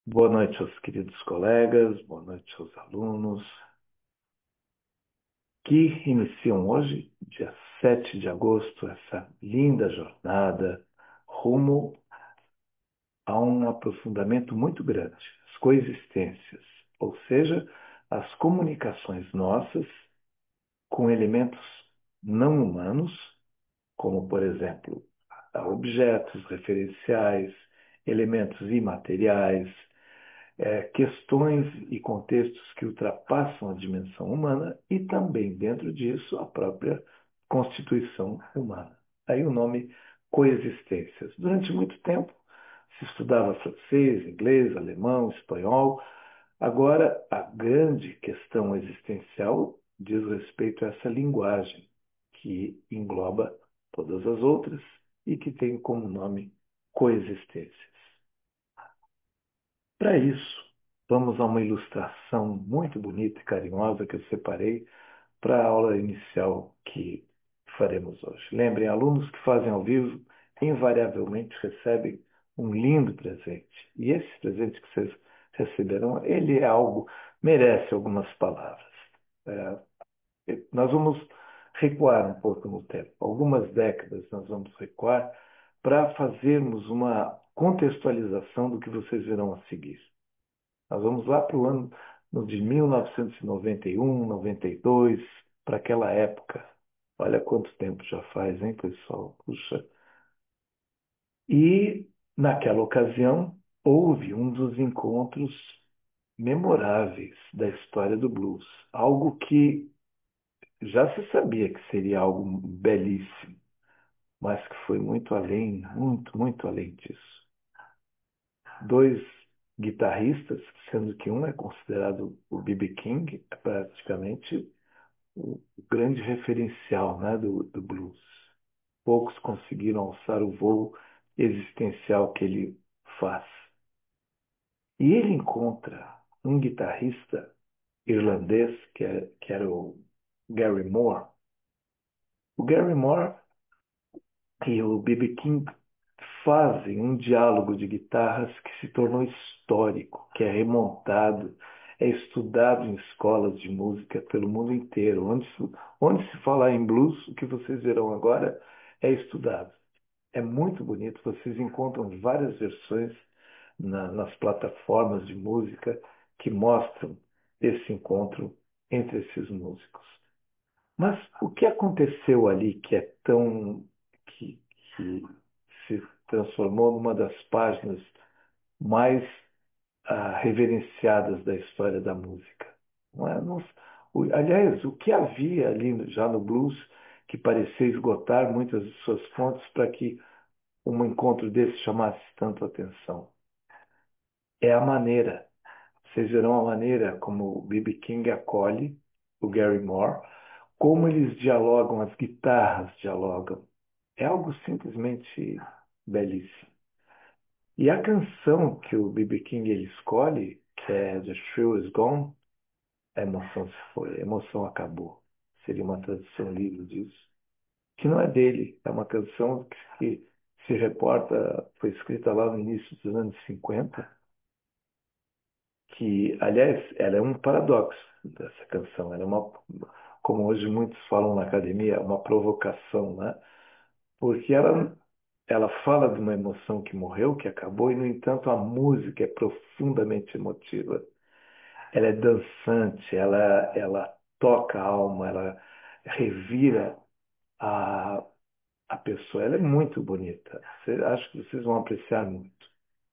Boa noite aos queridos colegas, boa noite aos alunos que iniciam hoje, dia 7 de agosto, essa linda jornada rumo a um aprofundamento muito grande, as coexistências, ou seja, as comunicações nossas com elementos não humanos, como, por exemplo, objetos referenciais, elementos imateriais, questões e contextos que ultrapassam a dimensão humana e também, dentro disso, a própria constituição humana. Aí o nome coexistências. Durante muito tempo se estudava francês, inglês, alemão, espanhol. Agora, a grande questão existencial diz respeito a essa linguagem que engloba todas as outras e que tem como nome coexistências. Para isso, vamos a uma ilustração muito bonita e carinhosa que eu separei para a aula inicial que faremos hoje. Lembrem, alunos que fazem ao vivo invariavelmente recebem um lindo presente. E esse presente que vocês receberão, ele é algo, merece algumas palavras. Nós vamos recuar um pouco no tempo. Algumas décadas nós vamos recuar para fazermos uma contextualização do que vocês verão a seguir. Nós vamos lá para o ano de 1991, 92, para aquela época. Olha quanto tempo já faz, hein, pessoal? Puxa. E, naquela ocasião, houve um dos encontros memoráveis da história do blues. Algo que já se sabia que seria algo belíssimo, mas que foi muito além, muito, muito além disso. Dois guitarristas, sendo que um é considerado o B.B. King, é praticamente o grande referencial, né, do blues. Poucos conseguiram alçar o voo existencial que ele faz. E ele encontra um guitarrista irlandês, que era o Gary Moore. O Gary Moore e o B.B. King fazem um diálogo de guitarras que se tornou histórico, que é remontado, é estudado em escolas de música pelo mundo inteiro. Onde se falar em blues, o que vocês verão agora é estudado. É muito bonito, vocês encontram várias versões nas plataformas de música que mostram esse encontro entre esses músicos. Mas o que aconteceu ali que é tão que, que se transformou numa das páginas mais reverenciadas da história da música? Não é? Aliás, o que havia ali já no blues que parecia esgotar muitas de suas fontes para que um encontro desse chamasse tanto atenção? É a maneira. Vocês verão a maneira como o B.B. King acolhe o Gary Moore, como eles dialogam, as guitarras dialogam. É algo simplesmente belíssimo. E a canção que o B.B. King ele escolhe, que é The Thrill Is Gone, a emoção se foi, a emoção acabou. Seria uma tradução livre disso. Que não é dele, é uma canção que se reporta, foi escrita lá no início dos anos 50, que, aliás, ela é um paradoxo dessa canção. Ela é uma, como hoje muitos falam na academia, uma provocação, né? Porque ela fala de uma emoção que morreu, que acabou, e, no entanto, a música é profundamente emotiva. Ela é dançante, ela toca a alma, ela revira a, a pessoa. Ela é muito bonita. Acho que vocês vão apreciar muito.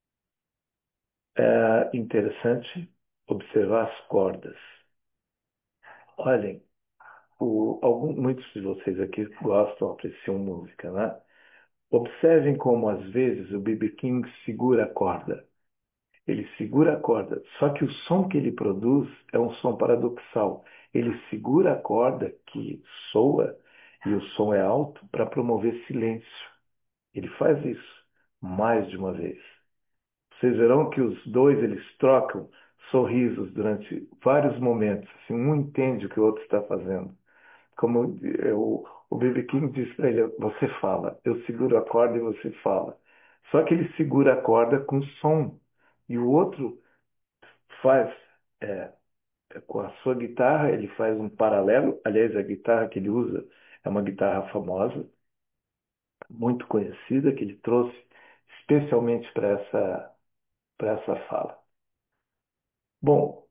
É interessante observar as cordas. Olhem, muitos de vocês aqui gostam, apreciam música, né? Observem como, às vezes, o B.B. King segura a corda. Ele segura a corda, só que o som que ele produz é um som paradoxal. Ele segura a corda que soa e o som é alto para promover silêncio. Ele faz isso mais de uma vez. Vocês verão que os dois eles trocam sorrisos durante vários momentos. Assim, um entende o que o outro está fazendo. Como o B.B. King diz para ele, você fala, eu seguro a corda e você fala. Só que ele segura a corda com som. E o outro faz, é, com a sua guitarra, ele faz um paralelo. Aliás, a guitarra que ele usa é uma guitarra famosa, muito conhecida, que ele trouxe especialmente para essa fala. Bom,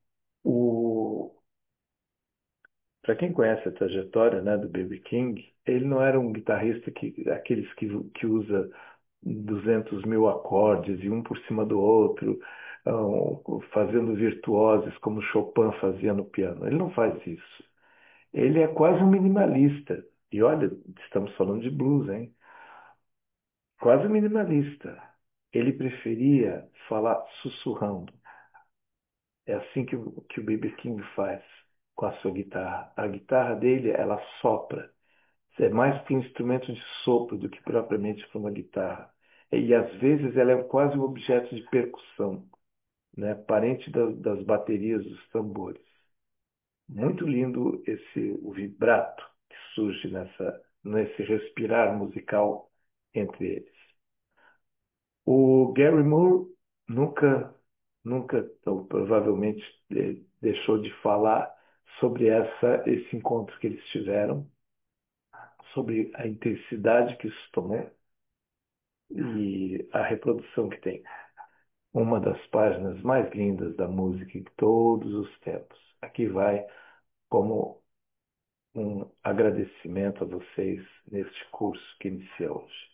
para quem conhece a trajetória, né, do B.B. King, ele não era um guitarrista aqueles que usa 200 mil acordes e um por cima do outro, fazendo virtuoses como Chopin fazia no piano. Ele não faz isso. Ele é quase um minimalista. E olha, estamos falando de blues, hein? Quase um minimalista. Ele preferia falar sussurrando. É assim que o B.B. King faz com a sua guitarra. A guitarra dele, ela sopra. É mais para um instrumento de sopro do que propriamente para uma guitarra. E às vezes ela é quase um objeto de percussão, né? Parente das baterias dos tambores. Muito lindo o vibrato que surge nesse respirar musical entre eles. O Gary Moore nunca, nunca, ou provavelmente, deixou de falar sobre esse encontro que eles tiveram, sobre a intensidade que isso tomou e a reprodução que tem. Uma das páginas mais lindas da música em todos os tempos. Aqui vai como um agradecimento a vocês neste curso que inicia hoje.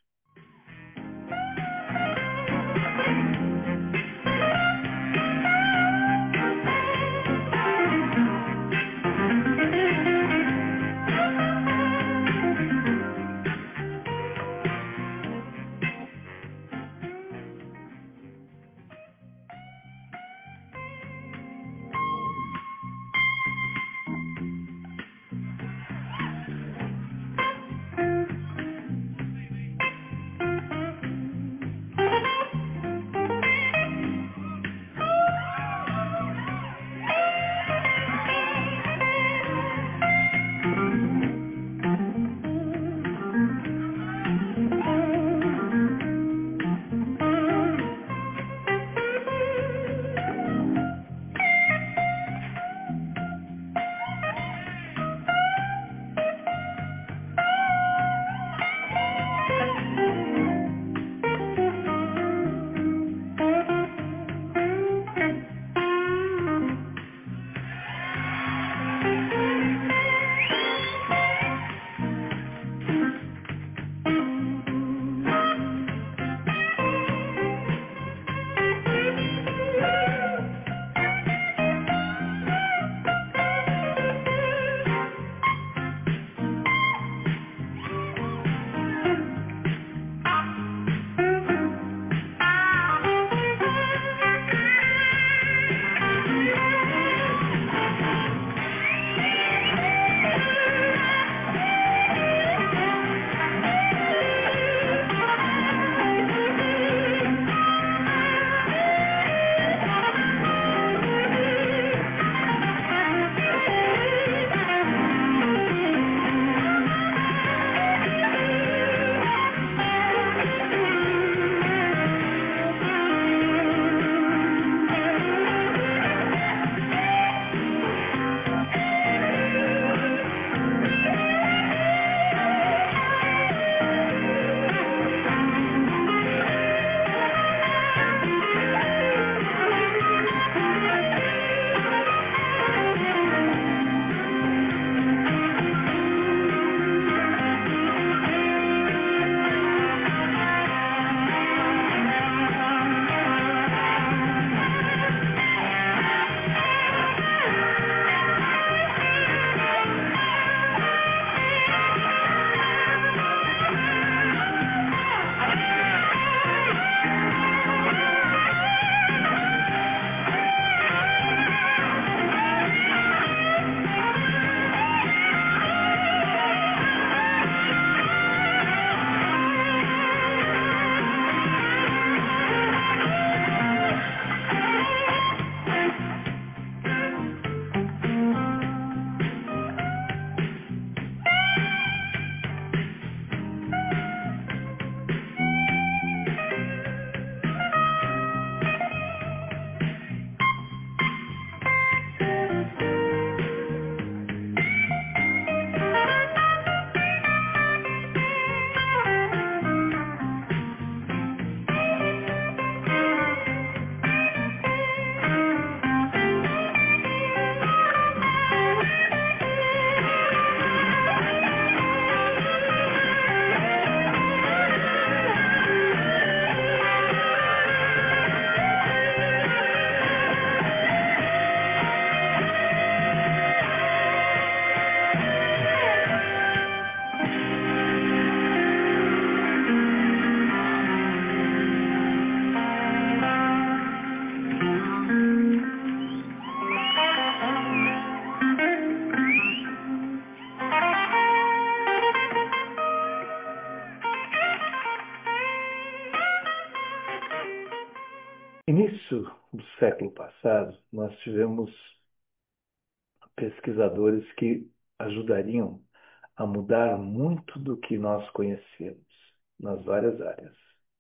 século passado, nós tivemos pesquisadores que ajudariam a mudar muito do que nós conhecemos nas várias áreas.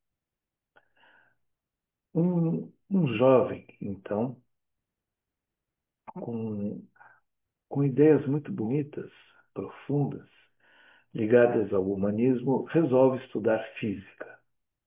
Um jovem, então, com, com ideias muito bonitas, profundas, ligadas ao humanismo, resolve estudar física.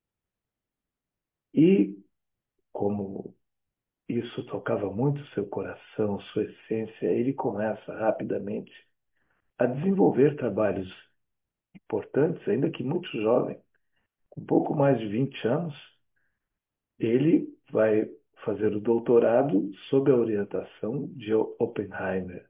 E, como isso tocava muito seu coração, sua essência, ele começa rapidamente a desenvolver trabalhos importantes, ainda que muito jovem, com pouco mais de 20 anos, ele vai fazer o doutorado sob a orientação de Oppenheimer,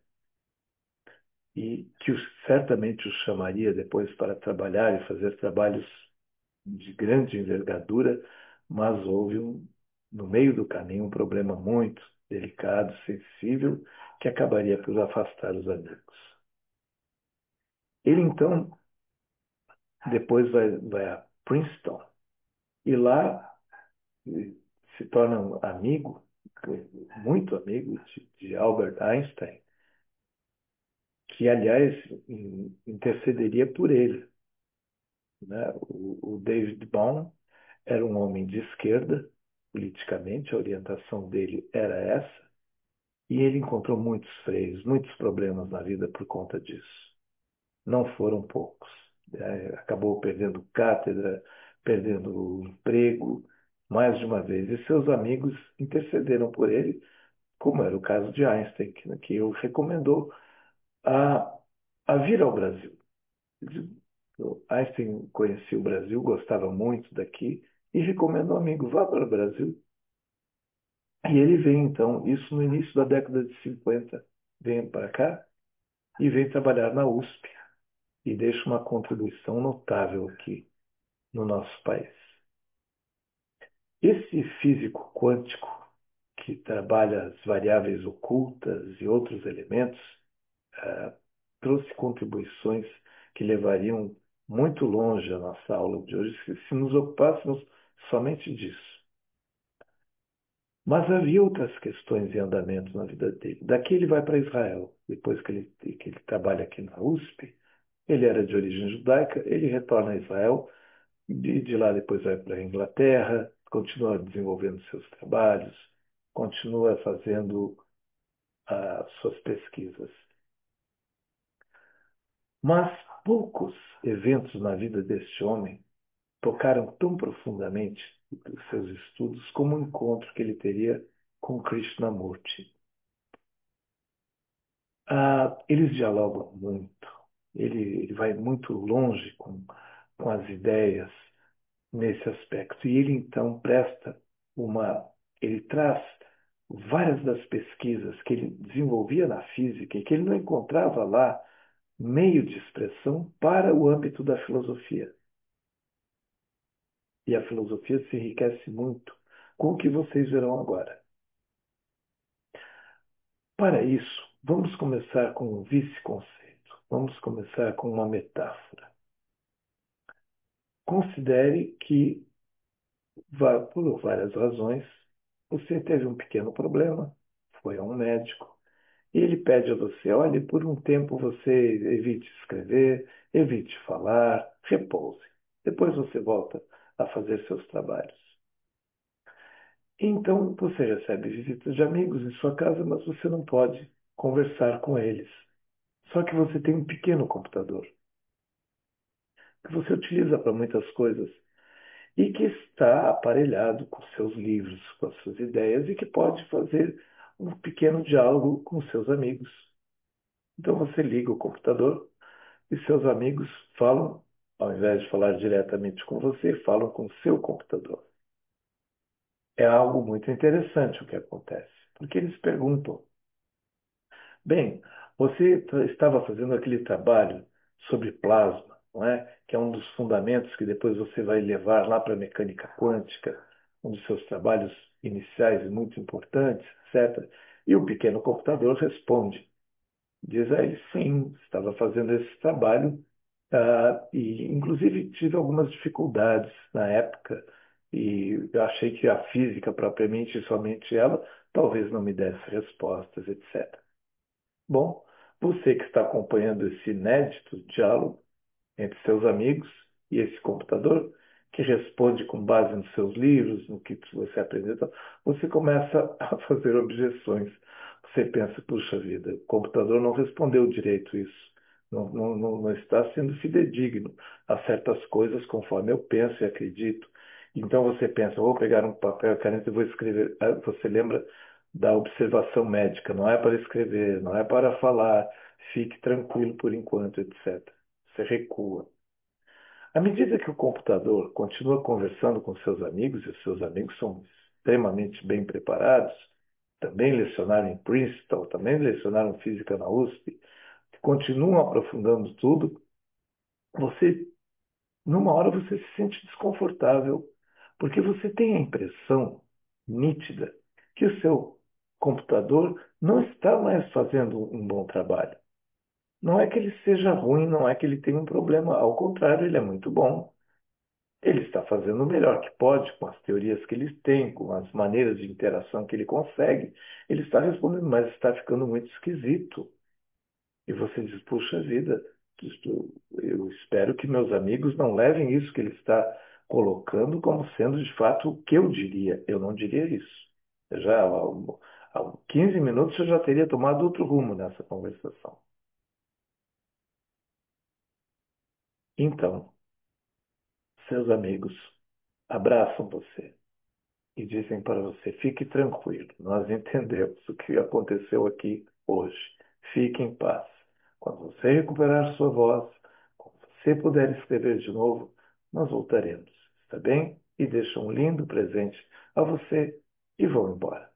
e que certamente o chamaria depois para trabalhar e fazer trabalhos de grande envergadura, mas houve no meio do caminho um problema muito delicado, sensível, que acabaria por afastar os amigos. Ele então depois vai a Princeton e lá se torna um amigo, muito amigo de Albert Einstein, que aliás intercederia por ele, né? O David Bohm era um homem de esquerda, politicamente, a orientação dele era essa, e ele encontrou muitos freios, muitos problemas na vida por conta disso. Não foram poucos. Acabou perdendo cátedra, perdendo o emprego, mais de uma vez. E seus amigos intercederam por ele, como era o caso de Einstein, que o recomendou a, a vir ao Brasil. Einstein conhecia o Brasil, gostava muito daqui e recomendou ao amigo, vá para o Brasil. E ele vem, então, isso no início da década de 50, vem para cá e vem trabalhar na USP e deixa uma contribuição notável aqui no nosso país. Esse físico quântico, que trabalha as variáveis ocultas e outros elementos, eh, trouxe contribuições que levariam muito longe a nossa aula de hoje, se nos ocupássemos somente disso. Mas havia outras questões em andamento na vida dele. Daqui ele vai para Israel, depois que ele trabalha aqui na USP. Ele era de origem judaica, ele retorna a Israel, de lá depois vai para a Inglaterra, continua desenvolvendo seus trabalhos, continua fazendo suas pesquisas. Mas poucos eventos na vida deste homem tocaram tão profundamente os seus estudos como o encontro que ele teria com Krishnamurti. Eles dialogam muito, ele vai muito longe com as ideias nesse aspecto. E ele então ele traz várias das pesquisas que ele desenvolvia na física e que ele não encontrava lá meio de expressão para o âmbito da filosofia. E a filosofia se enriquece muito com o que vocês verão agora. Para isso, vamos começar com um vice-conceito. Vamos começar com uma metáfora. Considere que, por várias razões, você teve um pequeno problema, foi a um médico, e ele pede a você, olhe, por um tempo você evite escrever, evite falar, repouse. Depois você volta a fazer seus trabalhos. Então você recebe visitas de amigos em sua casa, mas você não pode conversar com eles. Só que você tem um pequeno computador que você utiliza para muitas coisas e que está aparelhado com seus livros, com as suas ideias e que pode fazer um pequeno diálogo com seus amigos. Então você liga o computador e seus amigos falam, ao invés de falar diretamente com você, falam com o seu computador. É algo muito interessante o que acontece, porque eles perguntam: bem, você estava fazendo aquele trabalho sobre plasma, não é? Que é um dos fundamentos que depois você vai levar lá para a mecânica quântica, um dos seus trabalhos iniciais e muito importantes, etc. E o pequeno computador responde, diz a ele, sim, estava fazendo esse trabalho, e inclusive tive algumas dificuldades na época E eu achei que a física propriamente, somente ela, talvez não me desse respostas, etc. Bom, você que está acompanhando esse inédito diálogo entre seus amigos e esse computador, que responde com base nos seus livros, no que você aprendeu, e tal, você começa a fazer objeções. Você pensa, puxa vida, o computador não respondeu direito isso. Não está sendo fidedigno a certas coisas conforme eu penso e acredito. Então você pensa, vou pegar um papel e caneta e vou escrever. Aí você lembra da observação médica, não é para escrever, não é para falar, fique tranquilo por enquanto, etc. Você recua. À medida que o computador continua conversando com seus amigos, e os seus amigos são extremamente bem preparados, também lecionaram em Princeton, também lecionaram física na USP, continuam aprofundando tudo, você, numa hora você se sente desconfortável, porque você tem a impressão nítida que o seu computador não está mais fazendo um bom trabalho. Não é que ele seja ruim, não é que ele tenha um problema, ao contrário, ele é muito bom. Ele está fazendo o melhor que pode com as teorias que ele tem, com as maneiras de interação que ele consegue. Ele está respondendo, mas está ficando muito esquisito. E você diz, puxa vida, eu espero que meus amigos não levem isso que ele está colocando como sendo de fato o que eu diria. Eu não diria isso. Há 15 minutos eu já teria tomado outro rumo nessa conversação. Então, seus amigos abraçam você e dizem para você: fique tranquilo, nós entendemos o que aconteceu aqui hoje. Fique em paz. Quando você recuperar sua voz, quando você puder escrever de novo, nós voltaremos. Está bem? E deixam um lindo presente a você e vão embora.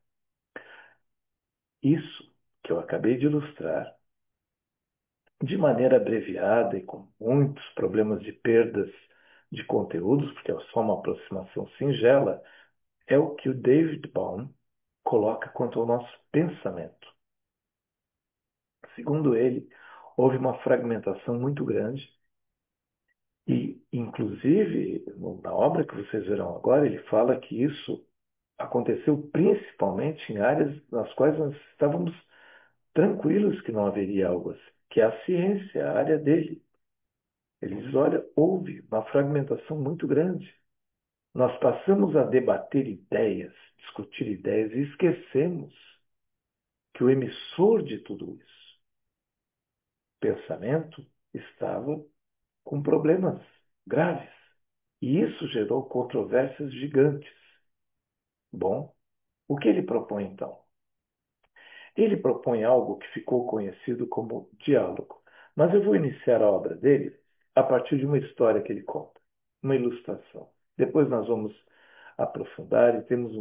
Isso que eu acabei de ilustrar, de maneira abreviada e com muitos problemas de perdas de conteúdos, porque é só uma aproximação singela, é o que o David Bohm coloca quanto ao nosso pensamento. Segundo ele, houve uma fragmentação muito grande e, inclusive, na obra que vocês verão agora, ele fala que isso aconteceu principalmente em áreas nas quais nós estávamos tranquilos que não haveria algo assim, que é a ciência, a área dele. Ele diz, olha, houve uma fragmentação muito grande. Nós passamos a debater ideias, discutir ideias e esquecemos que o emissor de tudo isso, pensamento, estava com problemas graves. E isso gerou controvérsias gigantes. Bom, o que ele propõe então? Ele propõe algo que ficou conhecido como diálogo. Mas eu vou iniciar a obra dele a partir de uma história que ele conta, uma ilustração. Depois nós vamos aprofundar e temos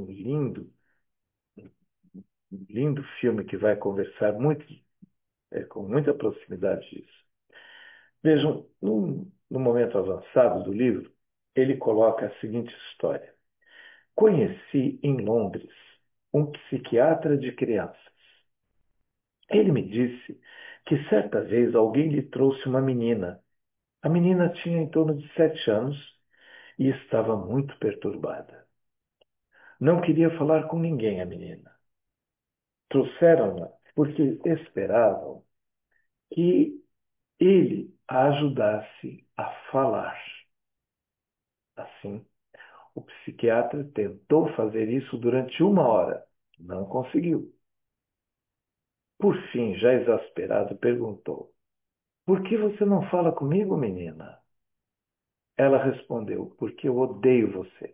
um lindo filme que vai conversar muito, com muita proximidade disso. Vejam, no momento avançado do livro, ele coloca a seguinte história. Conheci em Londres um psiquiatra de crianças. Ele me disse que certa vez alguém lhe trouxe uma menina. A menina tinha em torno de 7 anos e estava muito perturbada. Não queria falar com ninguém, a menina. Trouxeram-na porque esperavam que ele a ajudasse a falar. Assim, o psiquiatra tentou fazer isso durante 1 hora. Não conseguiu. Por fim, já exasperado, perguntou: por que você não fala comigo, menina? Ela respondeu: porque eu odeio você.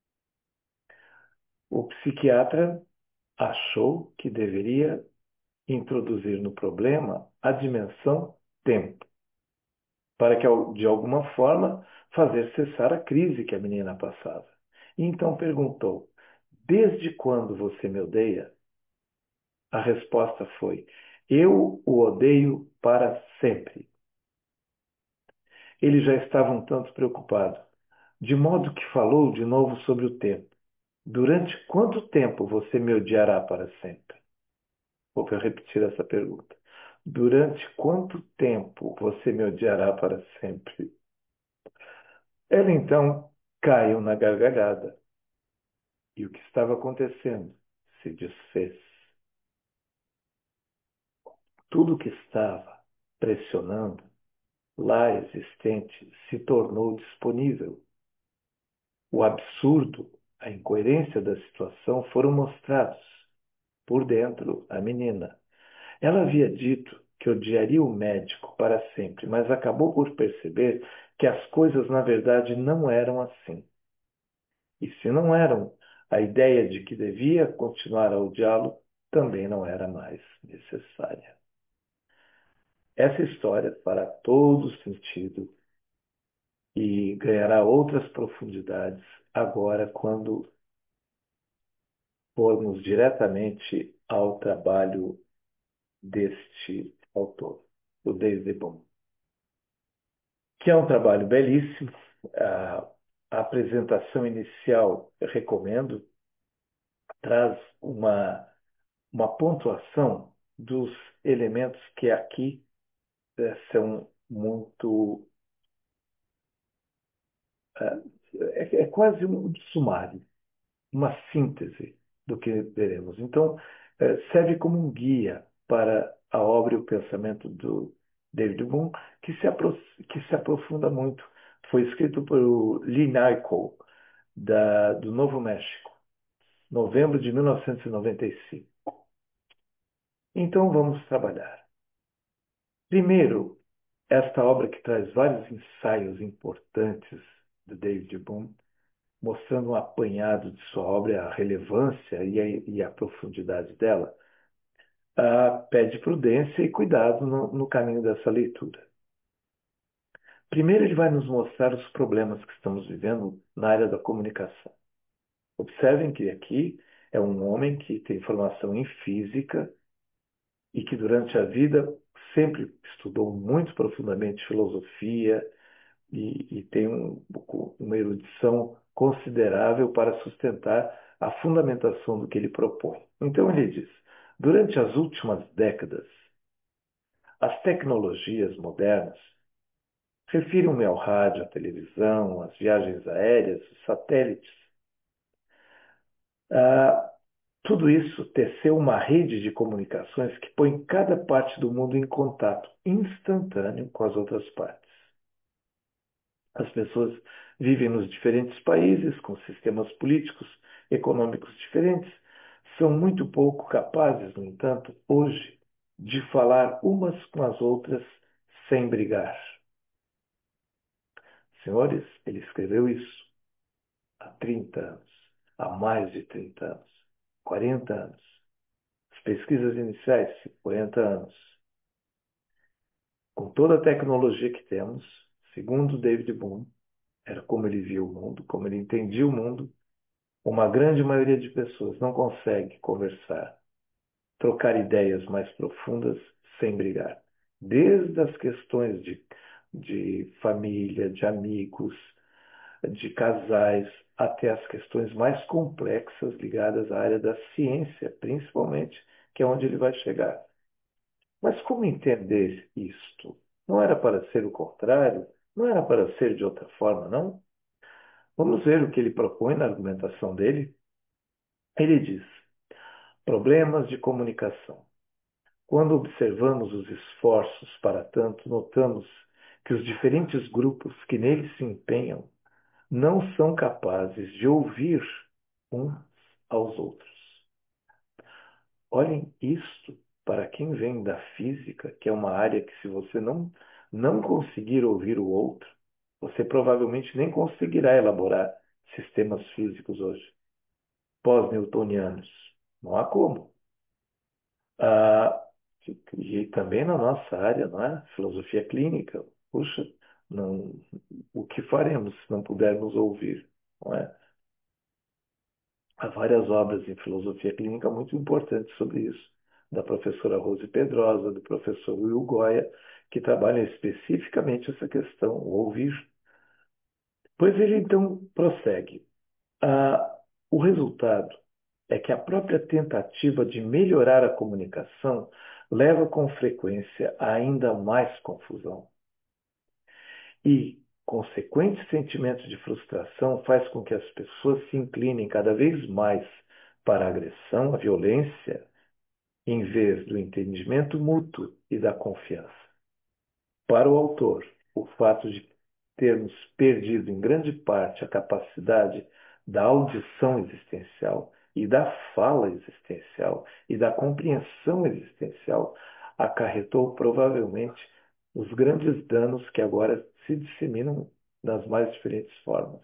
O psiquiatra achou que deveria introduzir no problema a dimensão tempo, para que, de alguma forma, fazer cessar a crise que a menina passava. E então perguntou: desde quando você me odeia? A resposta foi: eu o odeio para sempre. Ele já estava um tanto preocupado, de modo que falou de novo sobre o tempo. Durante quanto tempo você me odiará para sempre? Vou repetir essa pergunta. Durante quanto tempo você me odiará para sempre? Ela então caiu na gargalhada. e o que estava acontecendo se desfez. Tudo que estava pressionando lá existente se tornou disponível. O absurdo, a incoerência da situação foram mostrados. Por dentro, a menina. Ela havia dito que odiaria o médico para sempre, mas acabou por perceber que as coisas na verdade não eram assim. E se não eram, a ideia de que devia continuar a odiá-lo também não era mais necessária. Essa história fará todo sentido e ganhará outras profundidades agora quando formos diretamente ao trabalho deste autor, o David Bohm, que é um trabalho belíssimo. A, a apresentação inicial, eu recomendo, traz uma pontuação dos elementos que aqui são muito. É quase um sumário, uma síntese do que veremos. Então, serve como um guia para a obra e o pensamento do David Bohm, que se aprofunda muito. Foi escrito por Lee Naico, do Novo México, novembro de 1995. Então, vamos trabalhar. Primeiro, esta obra que traz vários ensaios importantes do David Bohm, mostrando um apanhado de sua obra, a relevância e a profundidade dela, pede prudência e cuidado no caminho dessa leitura. Primeiro, ele vai nos mostrar os problemas que estamos vivendo na área da comunicação. Observem que aqui é um homem que tem formação em física e que durante a vida sempre estudou muito profundamente filosofia e tem uma erudição considerável para sustentar a fundamentação do que ele propõe. Então ele diz: durante as últimas décadas, as tecnologias modernas, refiro-me ao rádio, à televisão, às viagens aéreas, os satélites, ah, tudo isso teceu uma rede de comunicações que põe cada parte do mundo em contato instantâneo com as outras partes. As pessoas vivem nos diferentes países, com sistemas políticos, econômicos diferentes, são muito pouco capazes, no entanto, hoje, de falar umas com as outras sem brigar. Senhores, ele escreveu isso há 30 anos, há mais de 30 anos, 40 anos. As pesquisas iniciais, 50 anos. Com toda a tecnologia que temos, segundo David Bohm, era como ele via o mundo, como ele entendia o mundo, uma grande maioria de pessoas não consegue conversar, trocar ideias mais profundas sem brigar. Desde as questões de família, de amigos, de casais, até as questões mais complexas ligadas à área da ciência, principalmente, que é onde ele vai chegar. Mas como entender isto? Não era para ser o contrário? Não era para ser de outra forma, não? Vamos ver o que ele propõe na argumentação dele. Ele diz: problemas de comunicação. Quando observamos os esforços para tanto, notamos que os diferentes grupos que neles se empenham não são capazes de ouvir uns aos outros. Olhem isto para quem vem da física, que é uma área que, se você não conseguir ouvir o outro, você provavelmente nem conseguirá elaborar sistemas físicos hoje, pós-newtonianos. Não há como. Ah, e também na nossa área, não é? Filosofia clínica. Puxa, não, o que faremos se não pudermos ouvir? Não é? Há várias obras em filosofia clínica muito importantes sobre isso, da professora Rose Pedrosa, do professor Will Goya, que trabalham especificamente essa questão, o ouvir. Pois ele então prossegue. O resultado é que a própria tentativa de melhorar a comunicação leva com frequência a ainda mais confusão. E consequente sentimento de frustração faz com que as pessoas se inclinem cada vez mais para a agressão, a violência, em vez do entendimento mútuo e da confiança. Para o autor, o fato de termos perdido em grande parte a capacidade da audição existencial e da fala existencial e da compreensão existencial acarretou provavelmente os grandes danos que agora se disseminam nas mais diferentes formas.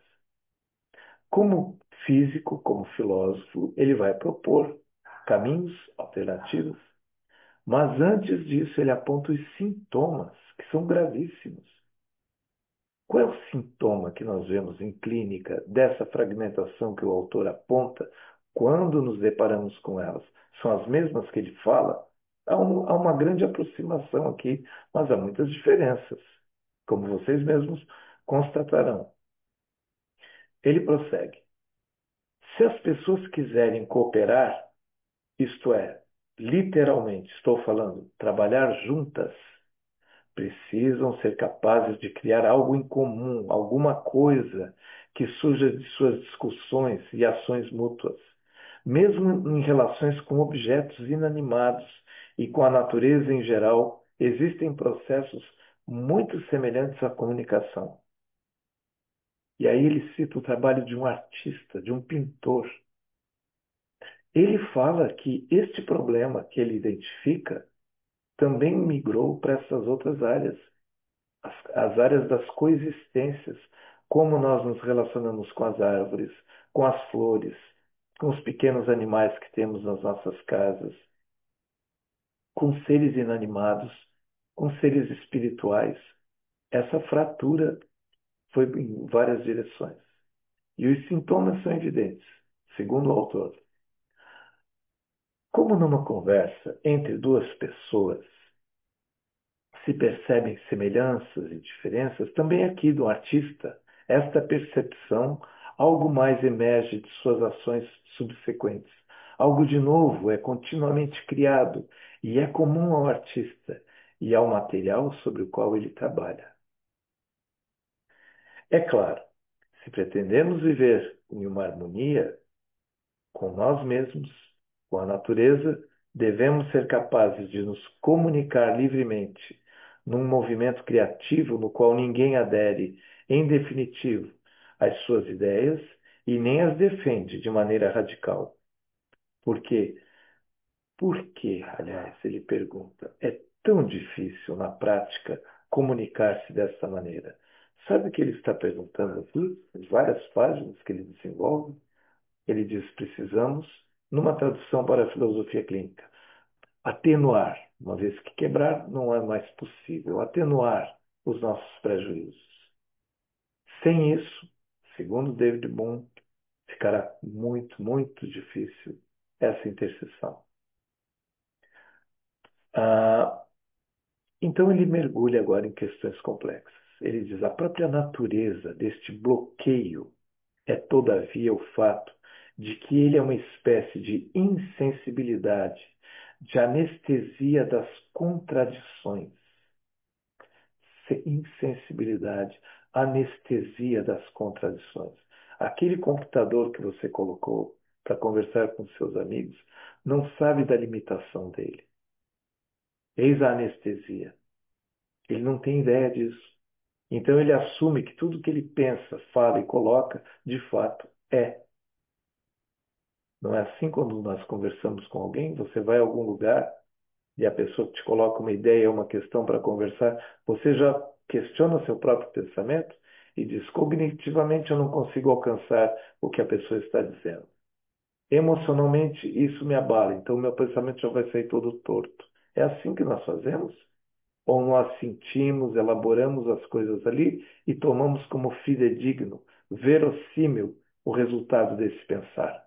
Como físico, como filósofo, ele vai propor caminhos alternativos, mas antes disso ele aponta os sintomas, que são gravíssimos. Qual é o sintoma que nós vemos em clínica dessa fragmentação que o autor aponta quando nos deparamos com elas? São as mesmas que ele fala? Há uma grande aproximação aqui, mas há muitas diferenças, como vocês mesmos constatarão. Ele prossegue. Se as pessoas quiserem cooperar, isto é, literalmente, estou falando, trabalhar juntas, precisam ser capazes de criar algo em comum, alguma coisa que surja de suas discussões e ações mútuas. Mesmo em relações com objetos inanimados e com a natureza em geral, existem processos muito semelhantes à comunicação. E aí ele cita o trabalho de um artista, de um pintor. Ele fala que este problema que ele identifica também migrou para essas outras áreas, as áreas das coexistências, como nós nos relacionamos com as árvores, com as flores, com os pequenos animais que temos nas nossas casas, com seres inanimados, com seres espirituais. Essa fratura foi em várias direções. E os sintomas são evidentes, segundo o autor. Como numa conversa entre duas pessoas se percebem semelhanças e diferenças, também aqui do artista, esta percepção, algo mais emerge de suas ações subsequentes. Algo de novo é continuamente criado e é comum ao artista e ao material sobre o qual ele trabalha. É claro, se pretendemos viver em uma harmonia, com nós mesmos, com a natureza, devemos ser capazes de nos comunicar livremente num movimento criativo no qual ninguém adere, em definitivo, às suas ideias e nem as defende de maneira radical. Por quê? Por que, aliás, ele pergunta, é tão difícil na prática comunicar-se dessa maneira? Sabe o que ele está perguntando aqui? Em várias páginas que ele desenvolve? Ele diz: precisamos, numa tradução para a filosofia clínica, atenuar, uma vez que quebrar não é mais possível, atenuar os nossos prejuízos. Sem isso, segundo David Bohm, ficará muito, muito difícil essa interseção. Ah, então ele mergulha agora em questões complexas. Ele diz: a própria natureza deste bloqueio é, todavia, o fato de que ele é uma espécie de insensibilidade, de anestesia das contradições. Insensibilidade, anestesia das contradições. Aquele computador que você colocou para conversar com seus amigos não sabe da limitação dele. Eis a anestesia. Ele não tem ideia disso. Então ele assume que tudo que ele pensa, fala e coloca, de fato, é. Não é assim quando nós conversamos com alguém? Você vai a algum lugar e a pessoa te coloca uma ideia, uma questão para conversar, você já questiona seu próprio pensamento e diz: cognitivamente eu não consigo alcançar o que a pessoa está dizendo. Emocionalmente isso me abala, então meu pensamento já vai sair todo torto. É assim que nós fazemos? Ou nós sentimos, elaboramos as coisas ali e tomamos como fidedigno, verossímil, o resultado desse pensar?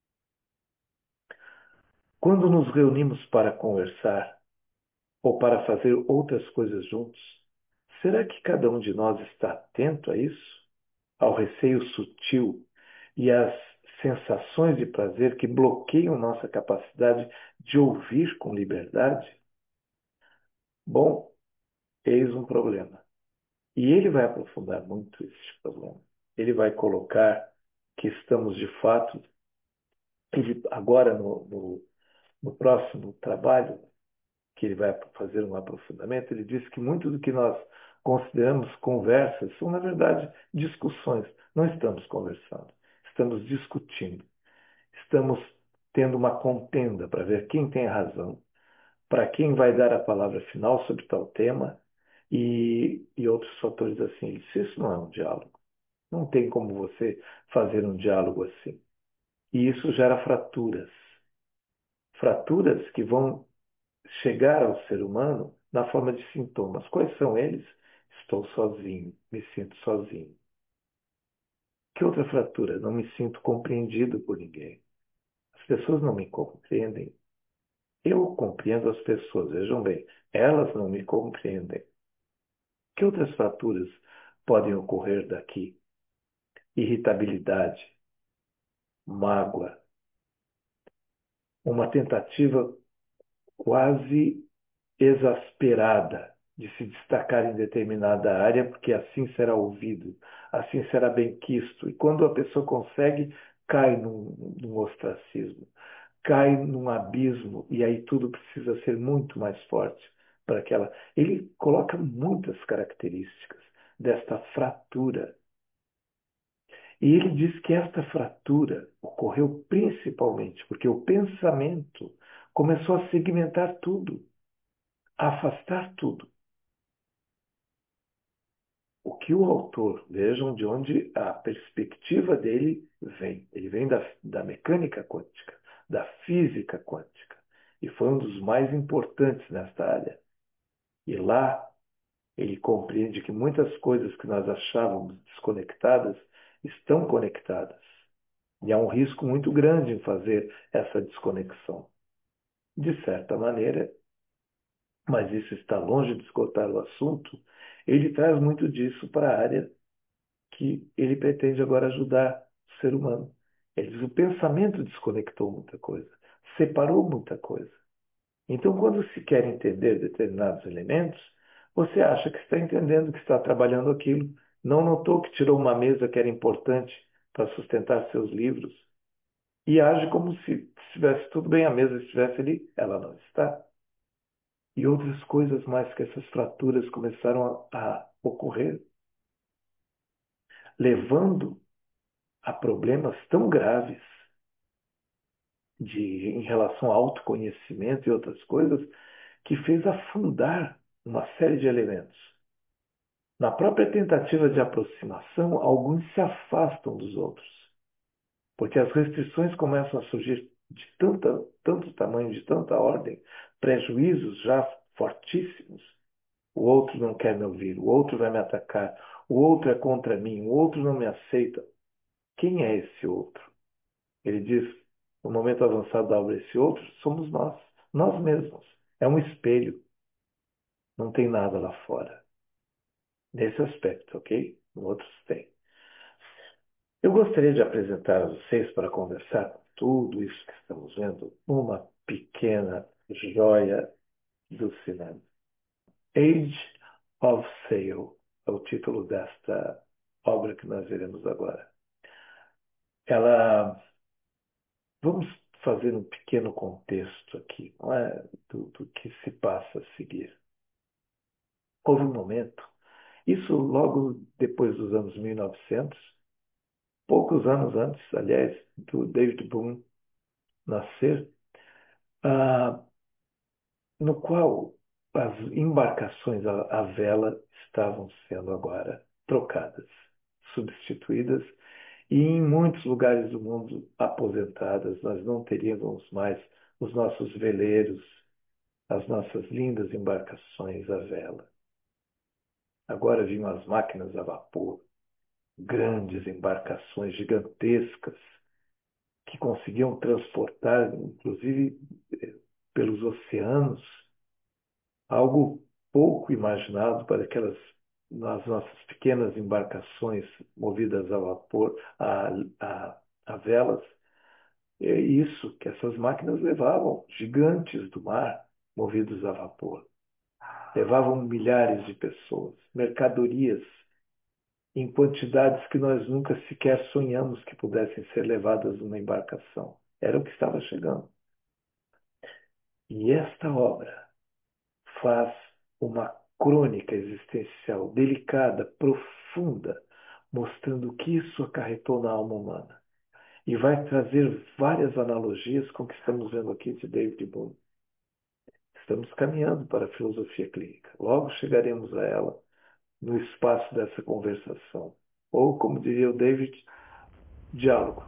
Quando nos reunimos para conversar ou para fazer outras coisas juntos, será que cada um de nós está atento a isso? Ao receio sutil e às sensações de prazer que bloqueiam nossa capacidade de ouvir com liberdade? Bom, eis um problema. E ele vai aprofundar muito esse problema. Ele vai colocar que estamos, de fato, ele, agora no próximo trabalho, que ele vai fazer um aprofundamento, ele diz que muito do que nós consideramos conversas são, na verdade, discussões. Não estamos conversando, estamos discutindo, estamos tendo uma contenda para ver quem tem a razão, para quem vai dar a palavra final sobre tal tema e outros fatores assim. Ele disse, isso não é um diálogo. Não tem como você fazer um diálogo assim. E isso gera fraturas. Fraturas que vão chegar ao ser humano na forma de sintomas. Quais são eles? Estou sozinho, me sinto sozinho. Que outra fratura? Não me sinto compreendido por ninguém. As pessoas não me compreendem. Eu compreendo as pessoas. Vejam bem, elas não me compreendem. Que outras fraturas podem ocorrer daqui? Irritabilidade, mágoa, uma tentativa quase exasperada de se destacar em determinada área, porque assim será ouvido, assim será bem quisto. E quando a pessoa consegue, cai num ostracismo, cai num abismo, e aí tudo precisa ser muito mais forte para aquela. Ele coloca muitas características desta fratura. E ele diz que esta fratura ocorreu principalmente porque o pensamento começou a segmentar tudo, a afastar tudo. O que o autor, vejam de onde a perspectiva dele vem. Ele vem da mecânica quântica, da física quântica. E foi um dos mais importantes nesta área. E lá ele compreende que muitas coisas que nós achávamos desconectadas estão conectadas. E há um risco muito grande em fazer essa desconexão. De certa maneira, mas isso está longe de esgotar o assunto, ele traz muito disso para a área que ele pretende agora ajudar o ser humano. Ele diz: o pensamento desconectou muita coisa, separou muita coisa. Então, quando se quer entender determinados elementos, você acha que está entendendo, que está trabalhando aquilo. Não notou que tirou uma mesa que era importante para sustentar seus livros e age como se estivesse tudo bem, a mesa estivesse ali. Ela não está. E outras coisas mais que essas fraturas começaram a ocorrer, levando a problemas tão graves em relação ao autoconhecimento e outras coisas, que fez afundar uma série de elementos. Na própria tentativa de aproximação, alguns se afastam dos outros, porque as restrições começam a surgir de tanto tamanho, de tanta ordem, prejuízos já fortíssimos. O outro não quer me ouvir, o outro vai me atacar, o outro é contra mim, o outro não me aceita. Quem é esse outro? Ele diz, no momento avançado da obra, esse outro somos nós mesmos. É um espelho, não tem nada lá fora. Nesse aspecto, ok? No outros tem. Eu gostaria de apresentar a vocês, para conversar com tudo isso que estamos vendo, uma pequena joia do cinema. Age of Sail é o título desta obra que nós veremos agora. Ela, vamos fazer um pequeno contexto aqui, não é? Do que se passa a seguir. Houve um momento, isso logo depois dos anos 1900, poucos anos antes, aliás, do David Bohm nascer, ah, no qual as embarcações à vela estavam sendo agora trocadas, substituídas, e em muitos lugares do mundo aposentadas. Nós não teríamos mais os nossos veleiros, as nossas lindas embarcações à vela. Agora vinham as máquinas a vapor, grandes embarcações gigantescas que conseguiam transportar, inclusive pelos oceanos, algo pouco imaginado para aquelas nas nossas pequenas embarcações movidas a vapor, a velas. É isso que essas máquinas levavam, gigantes do mar, movidos a vapor. Levavam milhares de pessoas, mercadorias em quantidades que nós nunca sequer sonhamos que pudessem ser levadas numa embarcação. Era o que estava chegando. E esta obra faz uma crônica existencial delicada, profunda, mostrando o que isso acarretou na alma humana. E vai trazer várias analogias com o que estamos vendo aqui de David Bohm. Estamos caminhando para a filosofia clínica. Logo chegaremos a ela no espaço dessa conversação. Ou, como diria o David, diálogo.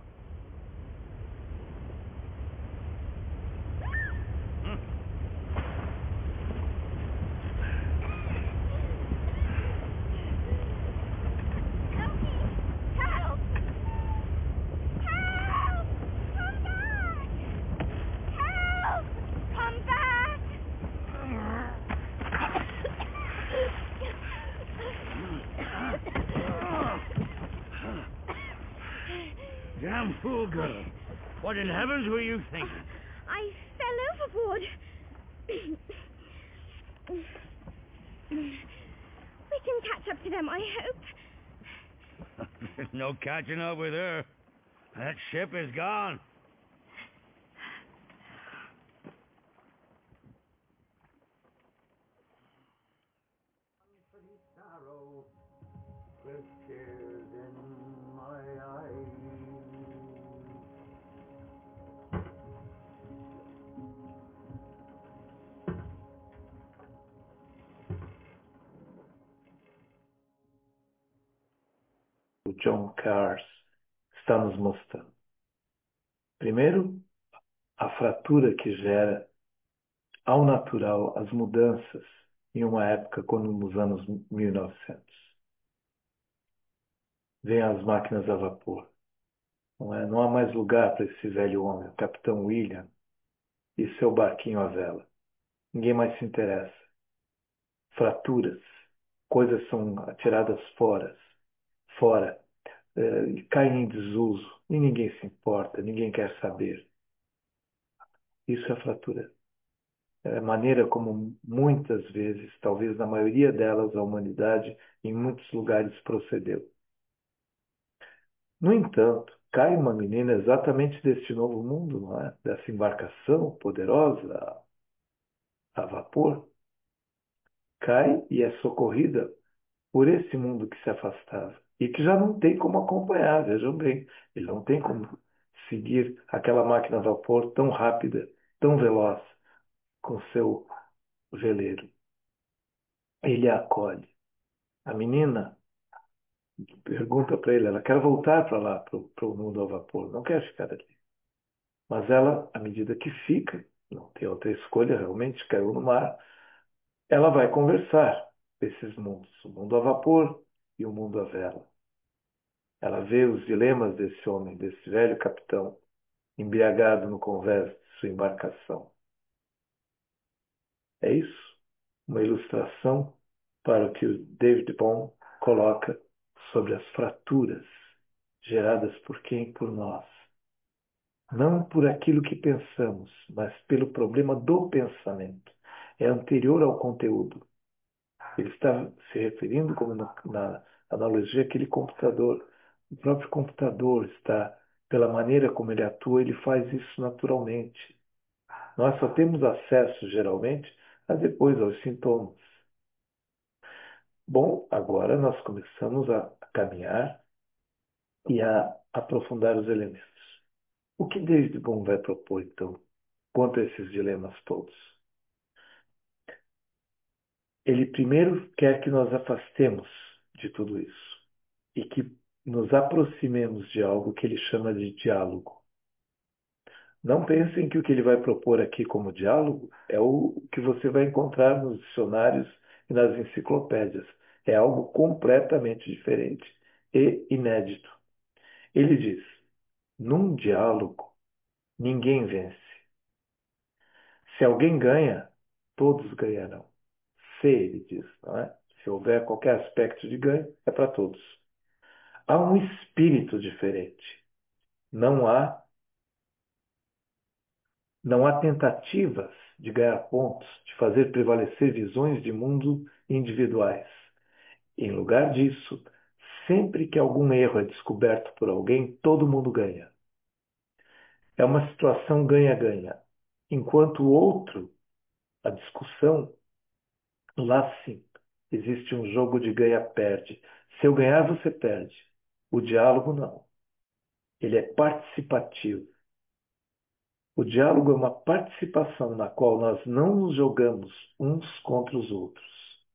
Help! Help! Come back! Damn fool girl. What in heavens were you thinking? I fell overboard. We can catch up to them, I hope. There's no catching up with her. That ship is gone. O John Cars está nos mostrando. Primeiro, a fratura que gera ao natural as mudanças em uma época como nos anos 1900. Vêm as máquinas a vapor. Não há mais lugar para esse velho homem, o Capitão William, e seu barquinho à vela. Ninguém mais se interessa. Fraturas, coisas são atiradas fora, e caem em desuso, e ninguém se importa, ninguém quer saber. Isso é fratura. É a maneira como muitas vezes, talvez na maioria delas, a humanidade em muitos lugares procedeu. No entanto, cai uma menina exatamente deste novo mundo, não é? Dessa embarcação poderosa a vapor, cai e é socorrida por esse mundo que se afastava e que já não tem como acompanhar, vejam bem, ele não tem como seguir aquela máquina a vapor tão rápida, tão veloz com seu veleiro. Ele a acolhe. A menina pergunta para ele, ela quer voltar para lá, para o mundo a vapor, não quer ficar ali. Mas ela, à medida que fica, não tem outra escolha, realmente caiu no mar, ela vai conversar com esses mundos, o mundo a vapor e o mundo a vela. Ela vê os dilemas desse homem, desse velho capitão, embriagado no convés de sua embarcação. É isso, uma ilustração para o que o David Bohm coloca sobre as fraturas geradas por quem? Por nós. Não por aquilo que pensamos, mas pelo problema do pensamento. É anterior ao conteúdo. Ele está se referindo, como na analogia, àquele computador. O próprio computador está, pela maneira como ele atua, ele faz isso naturalmente. Nós só temos acesso, geralmente, a depois aos sintomas. Bom, agora nós começamos a caminhar e a aprofundar os elementos. O que David Bohm vai propor, então, quanto a esses dilemas todos? Ele primeiro quer que nós afastemos de tudo isso e que nos aproximemos de algo que ele chama de diálogo. Não pensem que o que ele vai propor aqui como diálogo é o que você vai encontrar nos dicionários e nas enciclopédias. É algo completamente diferente e inédito. Ele diz: num diálogo, ninguém vence. Se alguém ganha, todos ganharão. Se, ele diz, não é? Se houver qualquer aspecto de ganho, é para todos. Há um espírito diferente. Não há, não há tentativas de ganhar pontos, de fazer prevalecer visões de mundo individuais. Em lugar disso, sempre que algum erro é descoberto por alguém, todo mundo ganha. É uma situação ganha-ganha. Enquanto o outro, a discussão, lá sim, existe um jogo de ganha-perde. Se eu ganhar, você perde. O diálogo não. Ele é participativo. O diálogo é uma participação na qual nós não nos jogamos uns contra os outros.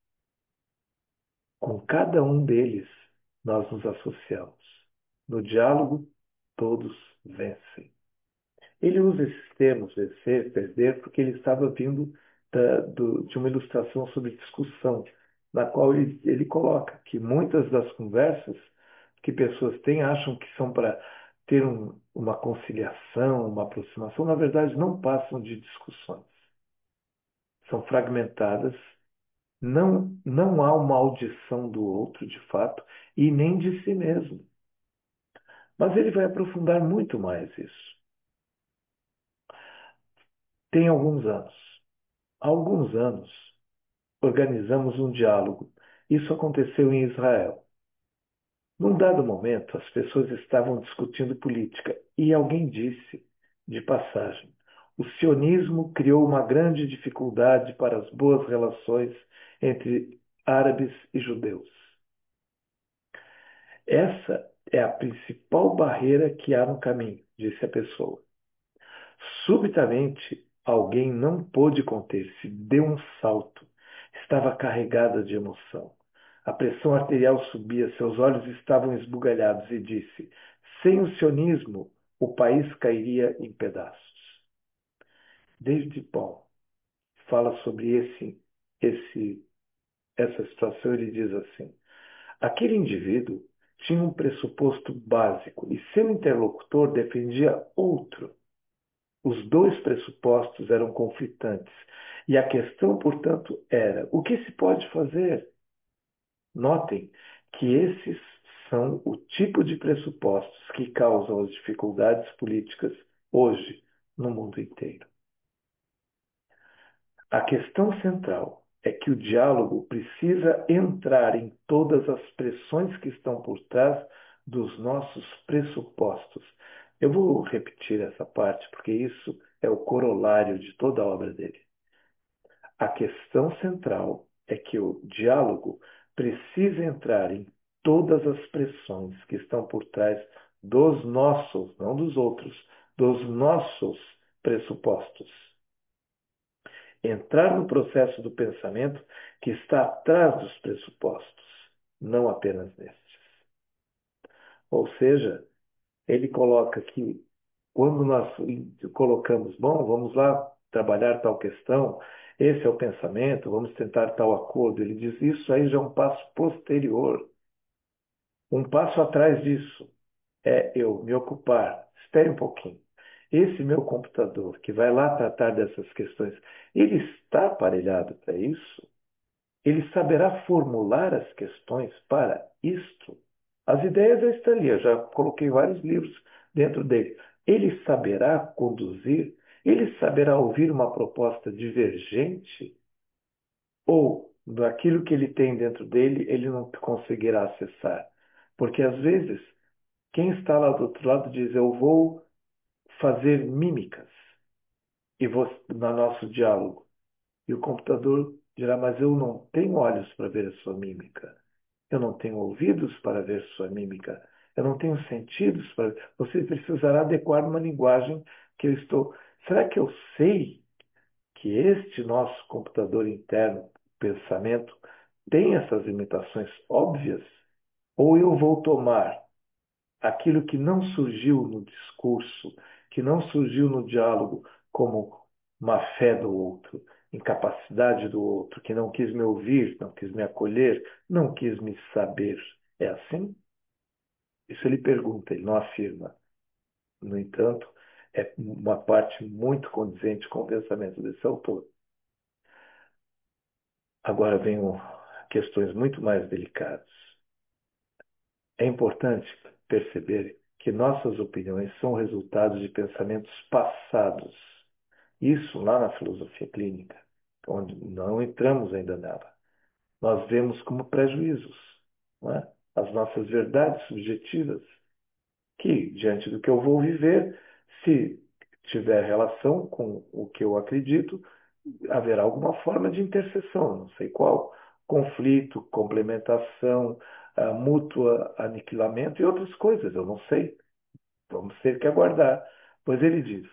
Com cada um deles, nós nos associamos. No diálogo, todos vencem. Ele usa esses termos, vencer, perder, porque ele estava vindo de uma ilustração sobre discussão, na qual ele coloca que muitas das conversas que pessoas têm acham que são para ter uma conciliação, uma aproximação, na verdade não passam de discussões. São fragmentadas, não há uma audição do outro, de fato, e nem de si mesmo. Mas ele vai aprofundar muito mais isso. Tem alguns anos. Há alguns anos, organizamos um diálogo. Isso aconteceu em Israel. Num dado momento, as pessoas estavam discutindo política e alguém disse, de passagem, o sionismo criou uma grande dificuldade para as boas relações entre árabes e judeus. Essa é a principal barreira que há no caminho, disse a pessoa. Subitamente, alguém não pôde conter-se, deu um salto. Estava carregada de emoção. A pressão arterial subia, seus olhos estavam esbugalhados e disse: sem o sionismo, o país cairia em pedaços. David Paul fala sobre essa situação. Ele diz assim: aquele indivíduo tinha um pressuposto básico e seu interlocutor defendia outro. Os dois pressupostos eram conflitantes. E a questão, portanto, era: o que se pode fazer? Notem que esses são o tipo de pressupostos que causam as dificuldades políticas hoje no mundo inteiro. A questão central é que o diálogo precisa entrar em todas as pressões que estão por trás dos nossos pressupostos. Eu vou repetir essa parte porque isso é o corolário de toda a obra dele. A questão central é que o diálogo precisa entrar em todas as pressões que estão por trás dos nossos, não dos outros, dos nossos pressupostos. Entrar no processo do pensamento que está atrás dos pressupostos, não apenas nestes. Ou seja, ele coloca que quando nós colocamos, bom, vamos lá trabalhar tal questão, esse é o pensamento, vamos tentar tal acordo, ele diz isso aí já é um passo posterior. Um passo atrás disso é eu me ocupar. Espere um pouquinho. Esse meu computador que vai lá tratar dessas questões, ele está aparelhado para isso? Ele saberá formular as questões para isto? As ideias já estão ali, eu já coloquei vários livros dentro dele. Ele saberá conduzir? Ele saberá ouvir uma proposta divergente? Ou daquilo que ele tem dentro dele, ele não conseguirá acessar? Porque às vezes, quem está lá do outro lado diz: eu vou fazer mímicas e vou no nosso diálogo. E o computador dirá: mas eu não tenho olhos para ver a sua mímica. Eu não tenho ouvidos para ver sua mímica. Eu não tenho sentidos para. Você precisará adequar uma linguagem que eu estou. Será que eu sei que este nosso computador interno, pensamento, tem essas limitações óbvias? Ou eu vou tomar aquilo que não surgiu no discurso, que não surgiu no diálogo, como má fé do outro, incapacidade do outro, que não quis me ouvir, não quis me acolher, não quis me saber? É assim? Isso ele pergunta, ele não afirma. No entanto, é uma parte muito condizente com o pensamento desse autor. Agora vem questões muito mais delicadas. É importante perceber que nossas opiniões são resultados de pensamentos passados. Isso lá na filosofia clínica, onde não entramos ainda nela, nós vemos como prejuízos, não é? As nossas verdades subjetivas, que, diante do que eu vou viver, se tiver relação com o que eu acredito, haverá alguma forma de interseção, não sei qual, conflito, complementação, mútua aniquilamento e outras coisas, eu não sei. Vamos ter que aguardar. Pois ele diz: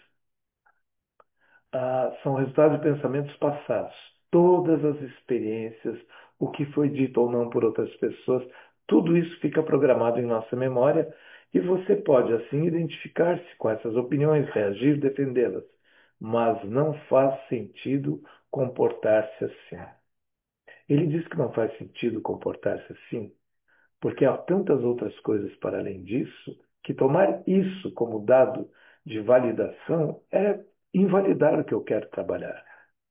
são resultados de pensamentos passados. Todas as experiências, o que foi dito ou não por outras pessoas, tudo isso fica programado em nossa memória e você pode, assim, identificar-se com essas opiniões, reagir, defendê-las. Mas não faz sentido comportar-se assim. Ele diz que não faz sentido comportar-se assim, porque há tantas outras coisas para além disso, que tomar isso como dado de validação é invalidar o que eu quero trabalhar.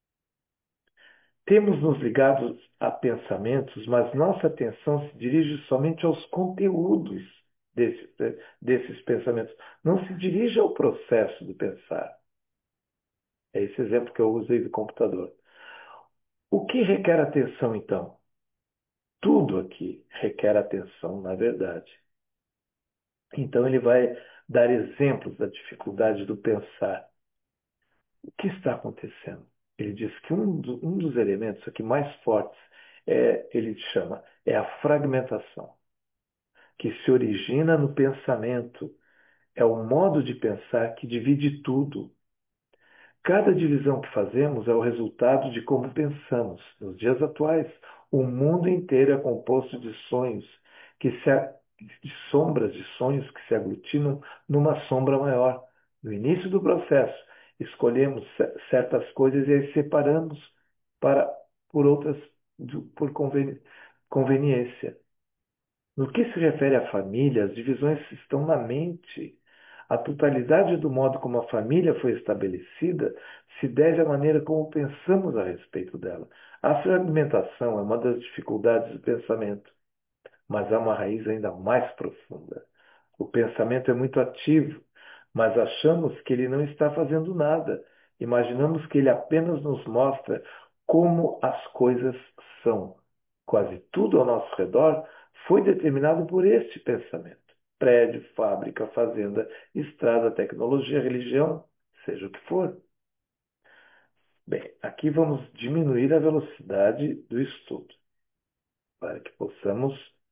Temos nos ligados a pensamentos, mas nossa atenção se dirige somente aos conteúdos desses pensamentos. Não se dirige ao processo de pensar. É esse exemplo que eu usei do computador. O que requer atenção, então? Tudo aqui requer atenção, na verdade. Então ele vai dar exemplos da dificuldade do pensar. O que está acontecendo? Ele diz que um dos elementos aqui mais fortes ele chama, é a fragmentação, que se origina no pensamento. É o modo de pensar que divide tudo. Cada divisão que fazemos é o resultado de como pensamos. Nos dias atuais, o mundo inteiro é composto de sonhos, de sombras de sonhos que se aglutinam numa sombra maior. No início do processo, escolhemos certas coisas e as separamos para, por outras por conveniência. No que se refere à família, as divisões estão na mente. A totalidade do modo como a família foi estabelecida se deve à maneira como pensamos a respeito dela. A fragmentação é uma das dificuldades do pensamento, mas há uma raiz ainda mais profunda. O pensamento é muito ativo, mas achamos que ele não está fazendo nada. Imaginamos que ele apenas nos mostra como as coisas são. Quase tudo ao nosso redor foi determinado por este pensamento. Prédio, fábrica, fazenda, estrada, tecnologia, religião, seja o que for. Bem, aqui vamos diminuir a velocidade do estudo para que possamos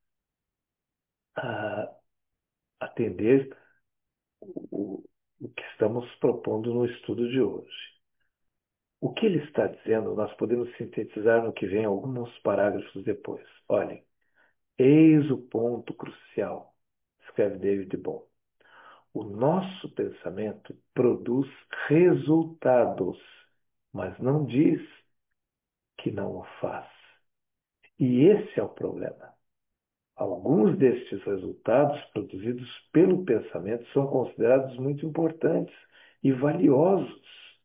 ah, atender o, o que estamos propondo no estudo de hoje. O que ele está dizendo, nós podemos sintetizar no que vem alguns parágrafos depois. Olhem, eis o ponto crucial, escreve David Bohm. O nosso pensamento produz resultados, mas não diz que não o faz. E esse é o problema. Alguns destes resultados produzidos pelo pensamento são considerados muito importantes e valiosos.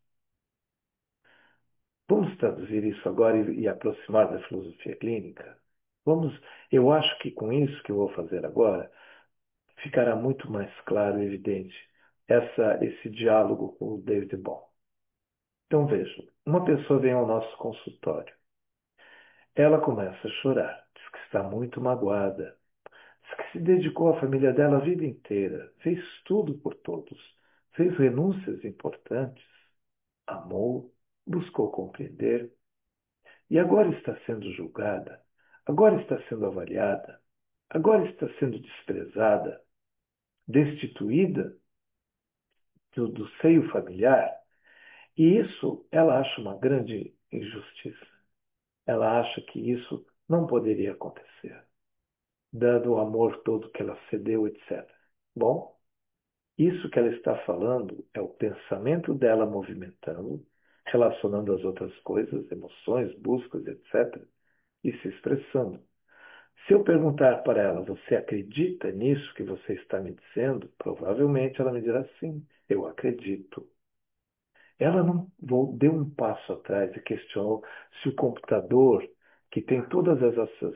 Vamos traduzir isso agora e aproximar da filosofia clínica? Vamos, eu acho que com isso que eu vou fazer agora, ficará muito mais claro e evidente esse diálogo com o David Bohm. Então vejam, uma pessoa vem ao nosso consultório. Ela começa a chorar, diz que está muito magoada, diz que se dedicou à família dela a vida inteira, fez tudo por todos, fez renúncias importantes, amou, buscou compreender, e agora está sendo julgada, agora está sendo avaliada, agora está sendo desprezada, destituída do seio familiar. E isso ela acha uma grande injustiça. Ela acha que isso não poderia acontecer, dado o amor todo que ela cedeu, etc. Bom, isso que ela está falando é o pensamento dela movimentando, relacionando as outras coisas, emoções, buscas, etc., e se expressando. Se eu perguntar para ela, você acredita nisso que você está me dizendo? Provavelmente ela me dirá sim, eu acredito. Ela não deu um passo atrás e questionou se o computador, que tem todas essas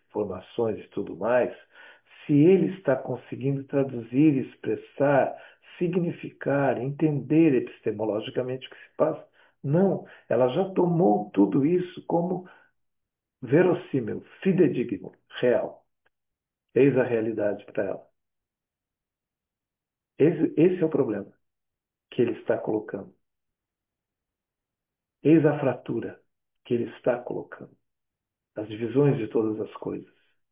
informações e tudo mais, se ele está conseguindo traduzir e expressar significar, entender epistemologicamente o que se passa. Não, ela já tomou tudo isso como verossímil, fidedigno, real. Eis a realidade para ela. Esse é o problema que ele está colocando. Eis a fratura que ele está colocando. As divisões de todas as coisas.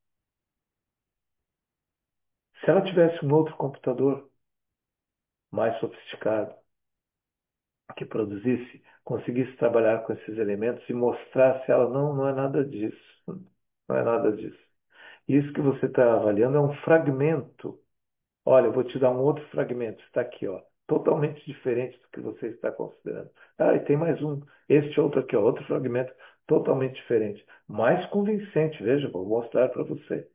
Se ela tivesse um outro computador mais sofisticado, que produzisse, conseguisse trabalhar com esses elementos e mostrasse a ela, não, não é nada disso. Não é nada disso. Isso que você está avaliando é um fragmento. Olha, eu vou te dar um outro fragmento. Está aqui, ó. Totalmente diferente do que você está considerando. Ah, e tem mais um. Este outro aqui, ó, outro fragmento totalmente diferente. Mais convincente, veja, vou mostrar para você.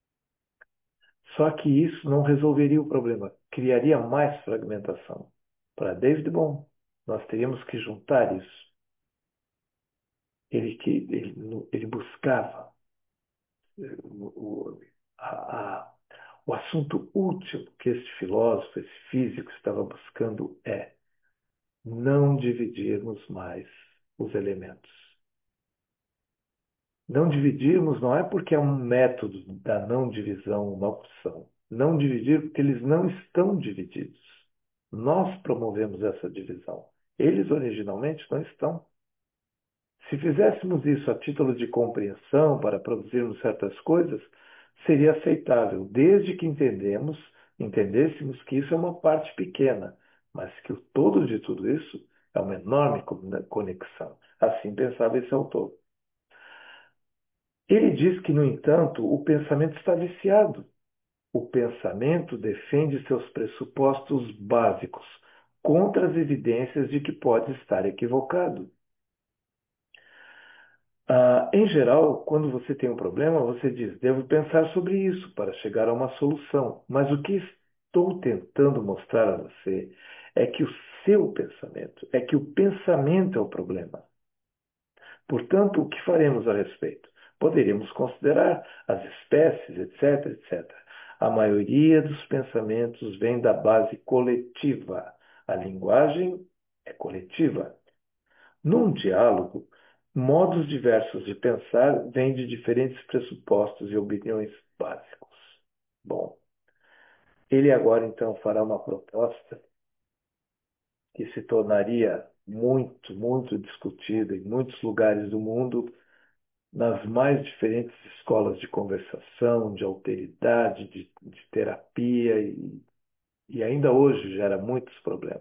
Só que isso não resolveria o problema, criaria mais fragmentação. Para David Bohm, nós teríamos que juntar isso. Ele buscava o, o assunto último que este filósofo, esse físico estava buscando é não dividirmos mais os elementos. Não dividirmos não é porque é um método da não divisão, uma opção. Não dividir porque eles não estão divididos. Nós promovemos essa divisão. Eles originalmente não estão. Se fizéssemos isso a título de compreensão para produzirmos certas coisas, seria aceitável, desde que entendêssemos que isso é uma parte pequena, mas que o todo de tudo isso é uma enorme conexão. Assim pensava esse autor. Ele diz que, no entanto, o pensamento está viciado. O pensamento defende seus pressupostos básicos contra as evidências de que pode estar equivocado. Em geral, quando você tem um problema, você diz: devo pensar sobre isso para chegar a uma solução. Mas o que estou tentando mostrar a você é que o seu pensamento, é que o pensamento é o problema. Portanto, o que faremos a respeito? Poderíamos considerar as espécies, etc, etc. A maioria dos pensamentos vem da base coletiva. A linguagem é coletiva. Num diálogo, modos diversos de pensar vêm de diferentes pressupostos e opiniões básicos. Bom, ele agora então fará uma proposta que se tornaria muito, muito discutida em muitos lugares do mundo, nas mais diferentes escolas de conversação, de alteridade, de terapia, e ainda hoje gera muitos problemas.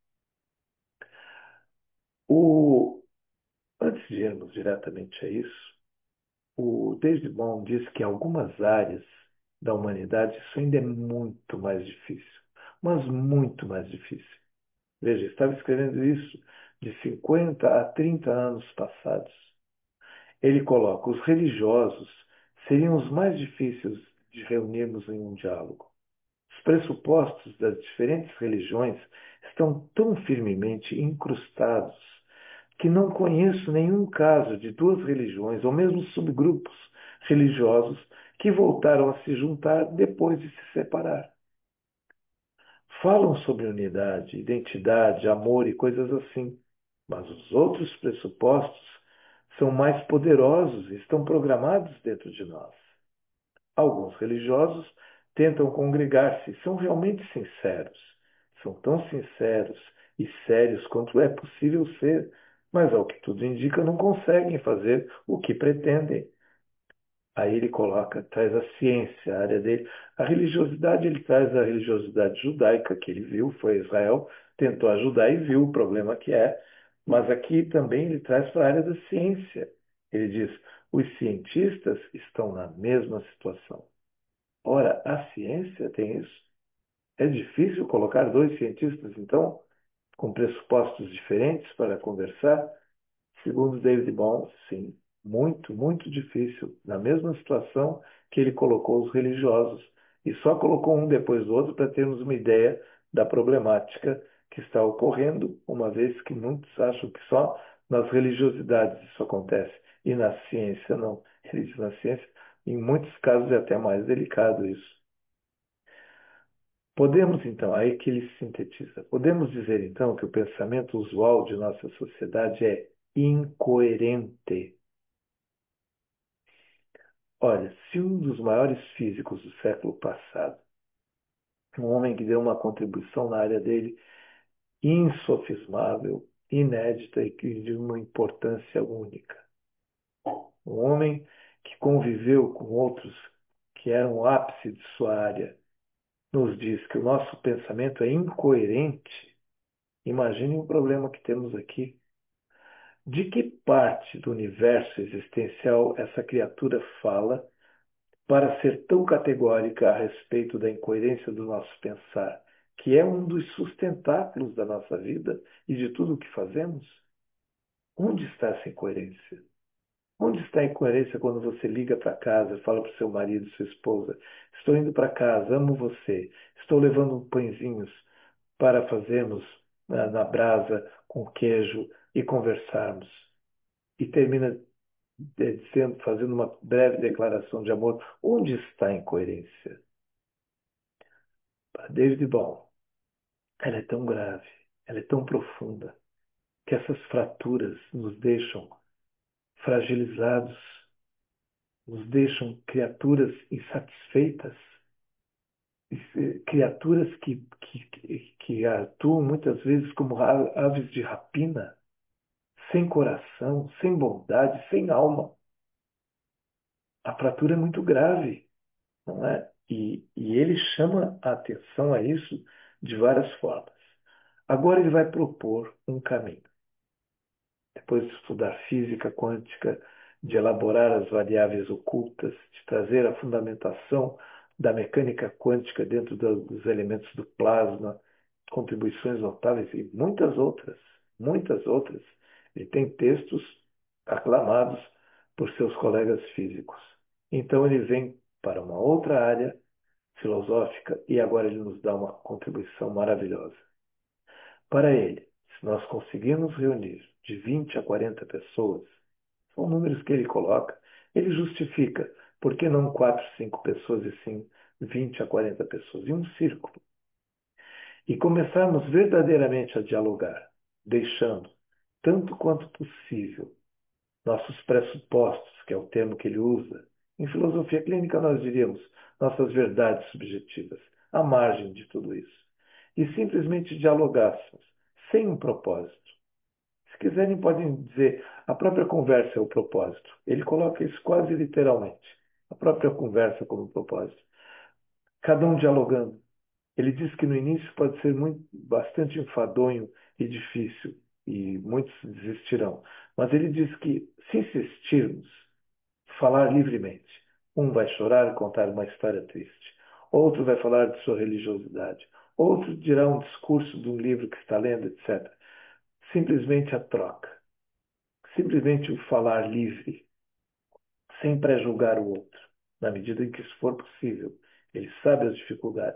O, Antes de irmos diretamente a isso, o David Bohm diz que em algumas áreas da humanidade isso ainda é muito mais difícil, mas muito mais difícil. Veja, estava escrevendo isso de 50 a 30 anos passados. Ele coloca: os religiosos seriam os mais difíceis de reunirmos em um diálogo. Os pressupostos das diferentes religiões estão tão firmemente incrustados que não conheço nenhum caso de duas religiões, ou mesmo subgrupos religiosos, que voltaram a se juntar depois de se separar. Falam sobre unidade, identidade, amor e coisas assim, mas os outros pressupostos são mais poderosos e estão programados dentro de nós. Alguns religiosos tentam congregar-se e são realmente sinceros. São tão sinceros e sérios quanto é possível ser, mas, ao que tudo indica, não conseguem fazer o que pretendem. Aí ele coloca, traz a ciência, a área dele. A religiosidade, ele traz a religiosidade judaica, que ele viu, foi a Israel, tentou ajudar e viu o problema que é. Mas aqui também ele traz para a área da ciência. Ele diz: os cientistas estão na mesma situação. Ora, a ciência tem isso. É difícil colocar dois cientistas, então, com pressupostos diferentes para conversar? Segundo David Bohm, sim, muito, muito difícil, na mesma situação que ele colocou os religiosos, e só colocou um depois do outro para termos uma ideia da problemática que está ocorrendo, uma vez que muitos acham que só nas religiosidades isso acontece, e na ciência não. Ele diz: na ciência, em muitos casos é até mais delicado isso. Podemos, então, aí que ele sintetiza, podemos dizer, então, que o pensamento usual de nossa sociedade é incoerente. Olha, se um dos maiores físicos do século passado, um homem que deu uma contribuição na área dele insofismável, inédita e de uma importância única, um homem que conviveu com outros que eram o ápice de sua área, nos diz que o nosso pensamento é incoerente. Imagine o problema que temos aqui. De que parte do universo existencial essa criatura fala para ser tão categórica a respeito da incoerência do nosso pensar, que é um dos sustentáculos da nossa vida e de tudo o que fazemos? Onde está essa incoerência? Onde está a incoerência quando você liga para casa e fala para o seu marido, sua esposa: estou indo para casa, amo você, estou levando pãezinhos para fazermos na brasa com queijo e conversarmos. E termina dizendo, fazendo uma breve declaração de amor. Onde está a incoerência? Para David Bohm, ela é tão grave, ela é tão profunda, que essas fraturas nos deixam fragilizados, nos deixam criaturas insatisfeitas, criaturas que atuam muitas vezes como aves de rapina, sem coração, sem bondade, sem alma. A fratura é muito grave, não é? E ele chama a atenção a isso de várias formas. Agora ele vai propor um caminho. Depois de estudar física quântica, de elaborar as variáveis ocultas, de trazer a fundamentação da mecânica quântica dentro dos elementos do plasma, contribuições notáveis e muitas outras, muitas outras. Ele tem textos aclamados por seus colegas físicos. Então ele vem para uma outra área filosófica e agora ele nos dá uma contribuição maravilhosa. Para ele, se nós conseguirmos reunir de 20 a 40 pessoas, são números que ele coloca, ele justifica, por que não 4, 5 pessoas e sim 20 a 40 pessoas em um círculo? E começarmos verdadeiramente a dialogar, deixando, tanto quanto possível, nossos pressupostos, que é o termo que ele usa. Em filosofia clínica, nós diríamos nossas verdades subjetivas, à margem de tudo isso. E simplesmente dialogássemos, sem um propósito. Se quiserem, podem dizer, a própria conversa é o propósito. Ele coloca isso quase literalmente. A própria conversa como propósito. Cada um dialogando. Ele diz que no início pode ser bastante enfadonho e difícil, e muitos desistirão. Mas ele diz que, se insistirmos, falar livremente, um vai chorar e contar uma história triste, outro vai falar de sua religiosidade, outro dirá um discurso de um livro que está lendo, etc. Simplesmente a troca, simplesmente o falar livre, sem pré-julgar o outro, na medida em que isso for possível. Ele sabe as dificuldades.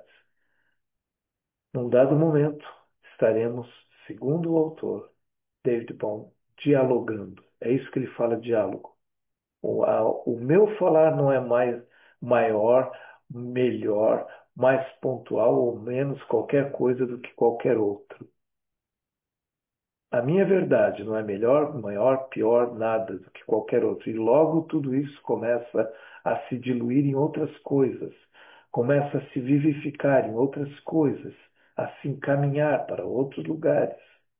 Num dado momento, estaremos, segundo o autor, David Bohm, dialogando. É isso que ele fala, diálogo. O meu falar não é mais maior, melhor, mais pontual ou menos qualquer coisa do que qualquer outro. A minha verdade não é melhor, maior, pior, nada do que qualquer outro. E logo tudo isso começa a se diluir em outras coisas, começa a se vivificar em outras coisas, a se encaminhar para outros lugares.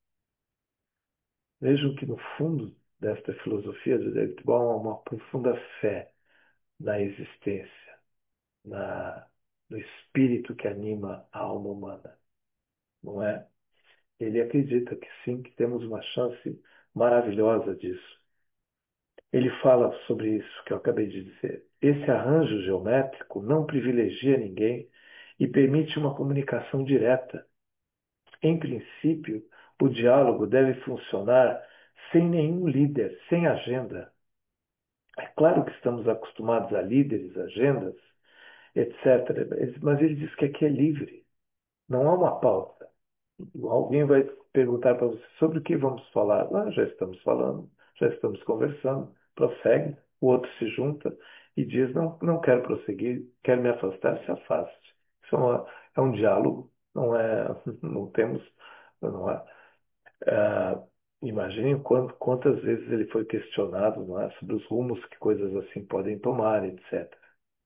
Vejam que no fundo desta filosofia de David Bohm há uma profunda fé na existência, no espírito que anima a alma humana, não é? Ele acredita que sim, que temos uma chance maravilhosa disso. Ele fala sobre isso que eu acabei de dizer. Esse arranjo geométrico não privilegia ninguém e permite uma comunicação direta. Em princípio, o diálogo deve funcionar sem nenhum líder, sem agenda. É claro que estamos acostumados a líderes, agendas, etc. Mas ele diz que aqui é livre. Não há uma pauta. Alguém vai perguntar para você sobre o que vamos falar. Ah, já estamos falando, já estamos conversando. Prossegue. O outro se junta e diz: não, não quero prosseguir, quero me afastar, se afaste. Isso É um diálogo, não é, não temos, não é. Ah, imagine quantas vezes ele foi questionado, não é, sobre os rumos que coisas assim podem tomar, etc.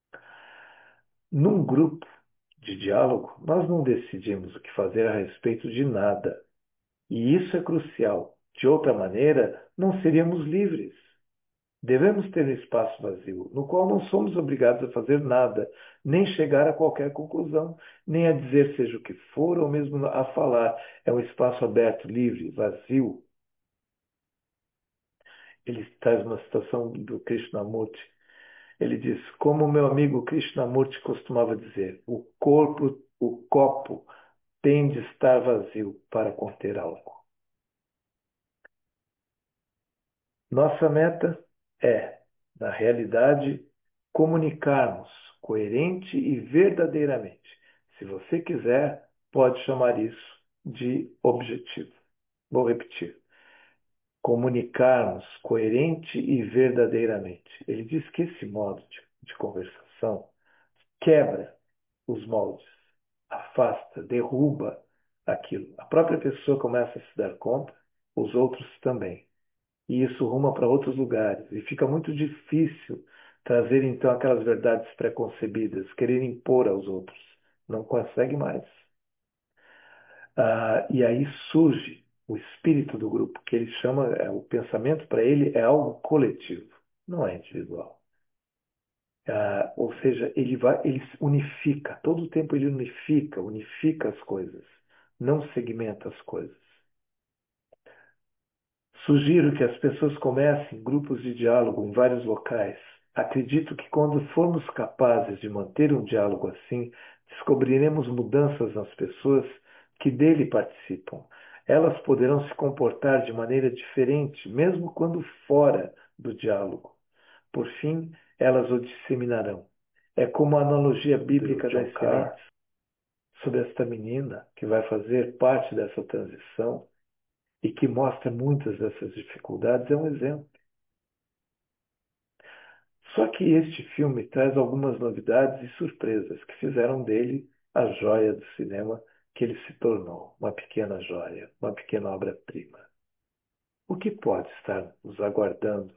Num grupo de diálogo, nós não decidimos o que fazer a respeito de nada. E isso é crucial. De outra maneira, não seríamos livres. Devemos ter um espaço vazio, no qual não somos obrigados a fazer nada, nem chegar a qualquer conclusão, nem a dizer seja o que for, ou mesmo a falar. É um espaço aberto, livre, vazio. Ele traz uma citação do Krishnamurti. Ele diz: como meu amigo Krishnamurti costumava dizer, o copo tem de estar vazio para conter algo. Nossa meta é, na realidade, comunicarmos coerente e verdadeiramente. Se você quiser, pode chamar isso de objetivo. Vou repetir. Comunicarmos coerente e verdadeiramente. Ele diz que esse modo de conversação quebra os moldes, afasta, derruba aquilo. A própria pessoa começa a se dar conta, os outros também. E isso ruma para outros lugares. E fica muito difícil trazer então aquelas verdades preconcebidas, querer impor aos outros. Não consegue mais. E aí surge o espírito do grupo, que ele chama, o pensamento para ele é algo coletivo, não é individual. Ou seja, ele unifica, todo o tempo ele unifica as coisas, não segmenta as coisas. Sugiro que as pessoas comecem grupos de diálogo em vários locais. Acredito que quando formos capazes de manter um diálogo assim, descobriremos mudanças nas pessoas que dele participam. Elas poderão se comportar de maneira diferente, mesmo quando fora do diálogo. Por fim, elas o disseminarão. É como a analogia bíblica das sementes sobre esta menina que vai fazer parte dessa transição e que mostra muitas dessas dificuldades, é um exemplo. Só que este filme traz algumas novidades e surpresas que fizeram dele a joia do cinema que ele se tornou, uma pequena joia, uma pequena obra-prima. O que pode estar nos aguardando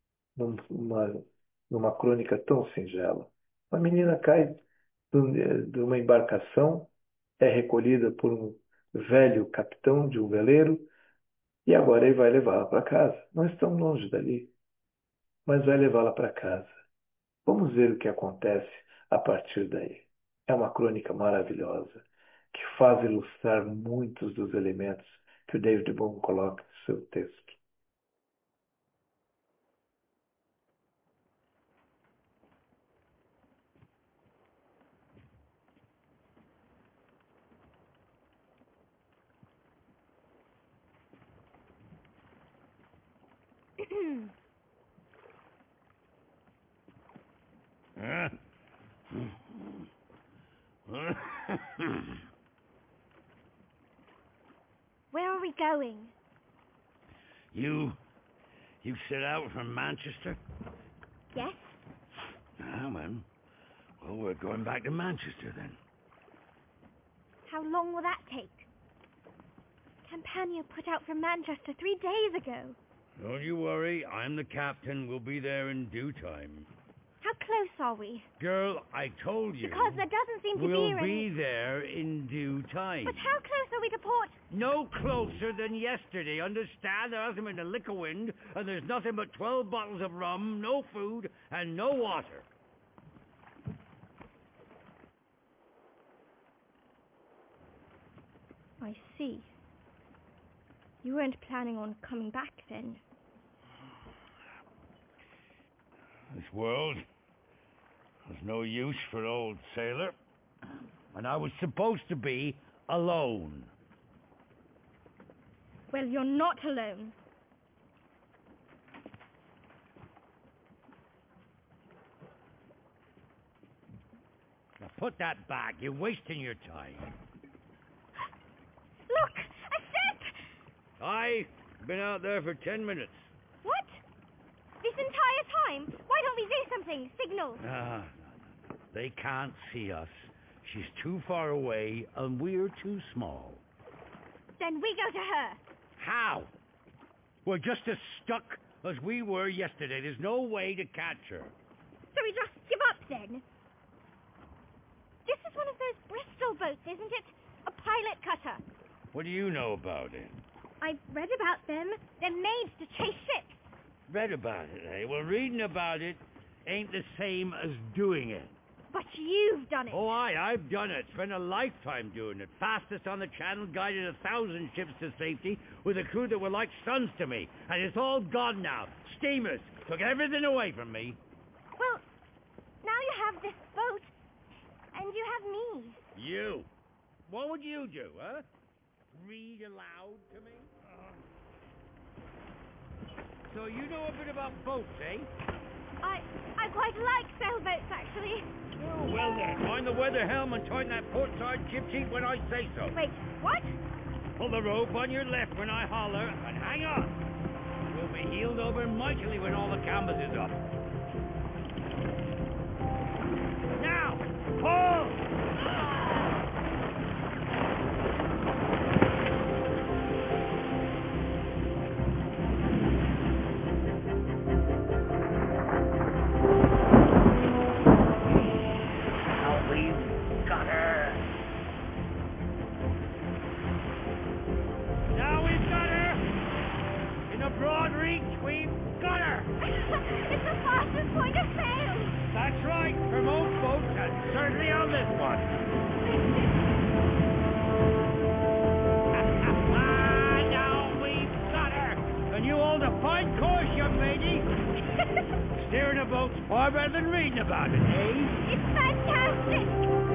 numa crônica tão singela? Uma menina cai de uma embarcação, é recolhida por um velho capitão de um veleiro e agora ele vai levá-la para casa. Não estão longe dali, mas vai levá-la para casa. Vamos ver o que acontece a partir daí. É uma crônica maravilhosa que faz ilustrar muitos dos elementos que o David Bohm coloca no seu texto. Huh? Where are we going? You set out from Manchester? Yes? Ah, well, we're going back to Manchester then. How long will that take? Campania put out from Manchester 3 days ago. Don't you worry, I'm the captain. We'll be there in due time. How close are we? Girl, I told you. Because there doesn't seem to We'll be any... be there in due time. But how close are we to port? No closer than yesterday, understand? There hasn't been a lick of wind, and there's nothing but 12 bottles of rum, no food, and no water. I see. You weren't planning on coming back then. This world was no use for an old sailor, and I was supposed to be alone. Well, you're not alone. Now put that back. You're wasting your time. Look! A ship! I've been out there for 10 minutes. What? This entire time? Why don't we do something? Signal. Ah, they can't see us. She's too far away, and we're too small. Then we go to her. How? We're just as stuck as we were yesterday. There's no way to catch her. So we just give up then? This is one of those Bristol boats, isn't it? A pilot cutter. What do you know about it? I've read about them. They're made to chase ships. Read about it, eh? Well, reading about it ain't the same as doing it. But you've done it. Oh, I've done it. Spent a lifetime doing it. Fastest on the channel, guided 1,000 ships to safety with a crew that were like sons to me. And it's all gone now. Steamers took everything away from me. Well, now you have this boat, and you have me. You? What would you do, huh? Read aloud to me? So you know a bit about boats, eh? I quite like sailboats, actually. Oh, well then, mind the weather helm and tighten that port side jib sheet when I say so. Wait, what? Pull the rope on your left when I holler, and hang on. We'll be heeled over mightily when all the canvas is up. Now, pull! It's the fastest point of sail. That's right, for most boats, and certainly on this one. Now we've got her. And you hold a fine course, young lady. Steering a boat's far better than reading about it, eh? It's fantastic.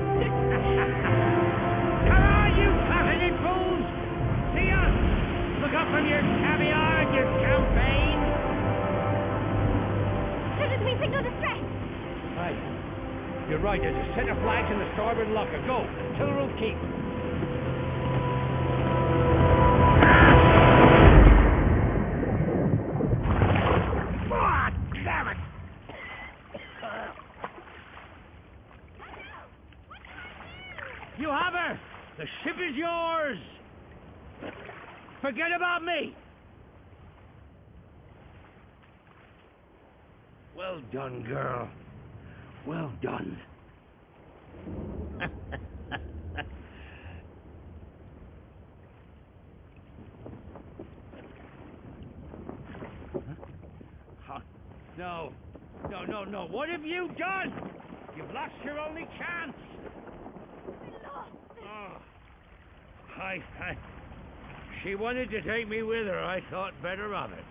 Come on, you closeted fools. See us. Look up from your caviar and your champagne. Shouldn't we signal distress? Right. You're right. There's a set of flags in the starboard locker. Go. Tiller will keep. Ah, damn it! You have her. The ship is yours. Forget about me. Well done, girl. Well done. Huh? No. No. What have you done? You've lost your only chance. We lost. Oh. She wanted to take me with her. I thought better of it.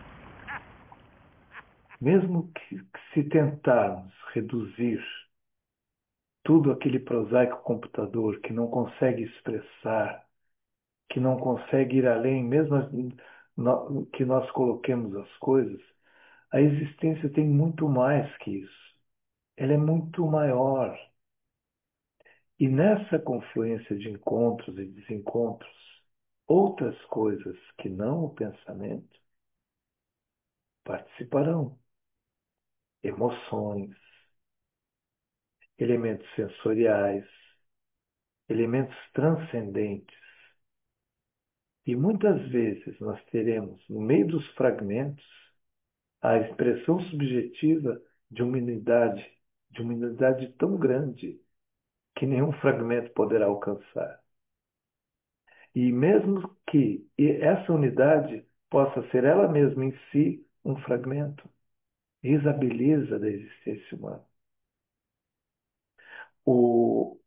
Mesmo que se tentarmos reduzir tudo aquele prosaico computador que não consegue expressar, que não consegue ir além, mesmo que nós coloquemos as coisas, a existência tem muito mais que isso. Ela é muito maior. E nessa confluência de encontros e desencontros, outras coisas que não o pensamento participarão. Emoções, elementos sensoriais, elementos transcendentes. E muitas vezes nós teremos, no meio dos fragmentos, a expressão subjetiva de uma unidade tão grande que nenhum fragmento poderá alcançar. E mesmo que essa unidade possa ser ela mesma em si um fragmento, eis a beleza da existência humana. O,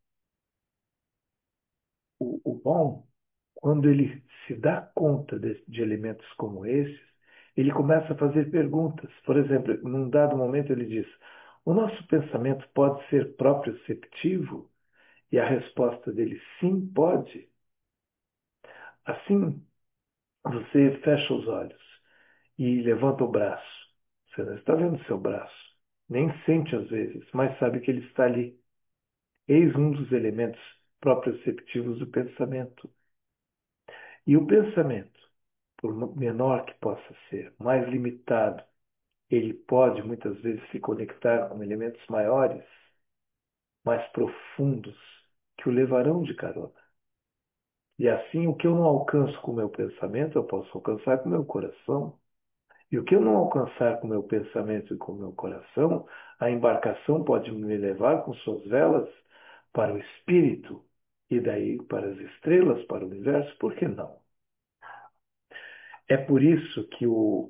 o bom, quando ele se dá conta de elementos como esses, ele começa a fazer perguntas. Por exemplo, num dado momento ele diz: o nosso pensamento pode ser proprioceptivo? E a resposta dele: sim, pode. Assim, você fecha os olhos e levanta o braço. Você não está vendo seu braço, nem sente às vezes, mas sabe que ele está ali. Eis um dos elementos proprioceptivos do pensamento. E o pensamento, por menor que possa ser, mais limitado, ele pode muitas vezes se conectar com elementos maiores, mais profundos, que o levarão de carona. E assim, o que eu não alcanço com o meu pensamento, eu posso alcançar com o meu coração. E o que eu não alcançar com o meu pensamento e com o meu coração, a embarcação pode me levar com suas velas para o espírito e daí para as estrelas, para o universo, por que não? É por isso que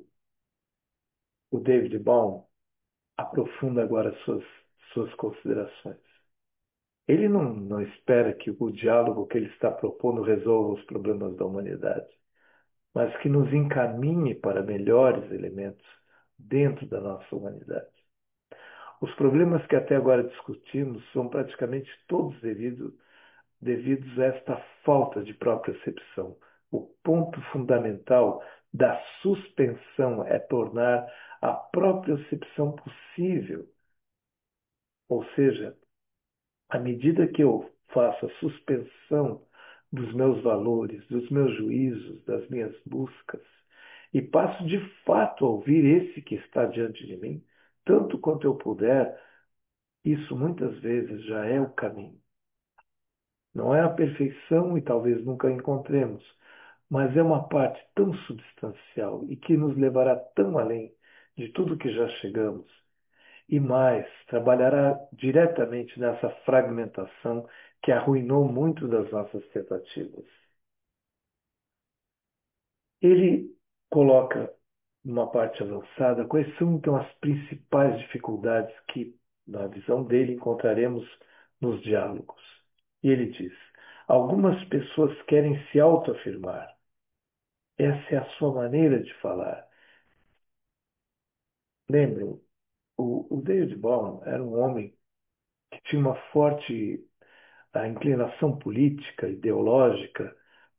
o David Bohm aprofunda agora suas considerações. Ele não espera que o diálogo que ele está propondo resolva os problemas da humanidade, mas que nos encaminhe para melhores elementos dentro da nossa humanidade. Os problemas que até agora discutimos são praticamente todos devidos a esta falta de propriocepção. O ponto fundamental da suspensão é tornar a propriocepção possível, ou seja, à medida que eu faço a suspensão dos meus valores, dos meus juízos, das minhas buscas, e passo de fato a ouvir esse que está diante de mim, tanto quanto eu puder, isso muitas vezes já é o caminho. Não é a perfeição e talvez nunca a encontremos, mas é uma parte tão substancial e que nos levará tão além de tudo que já chegamos. E mais, trabalhará diretamente nessa fragmentação que arruinou muito das nossas tentativas. Ele coloca numa parte avançada quais são então as principais dificuldades que, na visão dele, encontraremos nos diálogos. E ele diz: algumas pessoas querem se autoafirmar. Essa é a sua maneira de falar. Lembrem, o David Bohm era um homem que tinha uma forte inclinação política, ideológica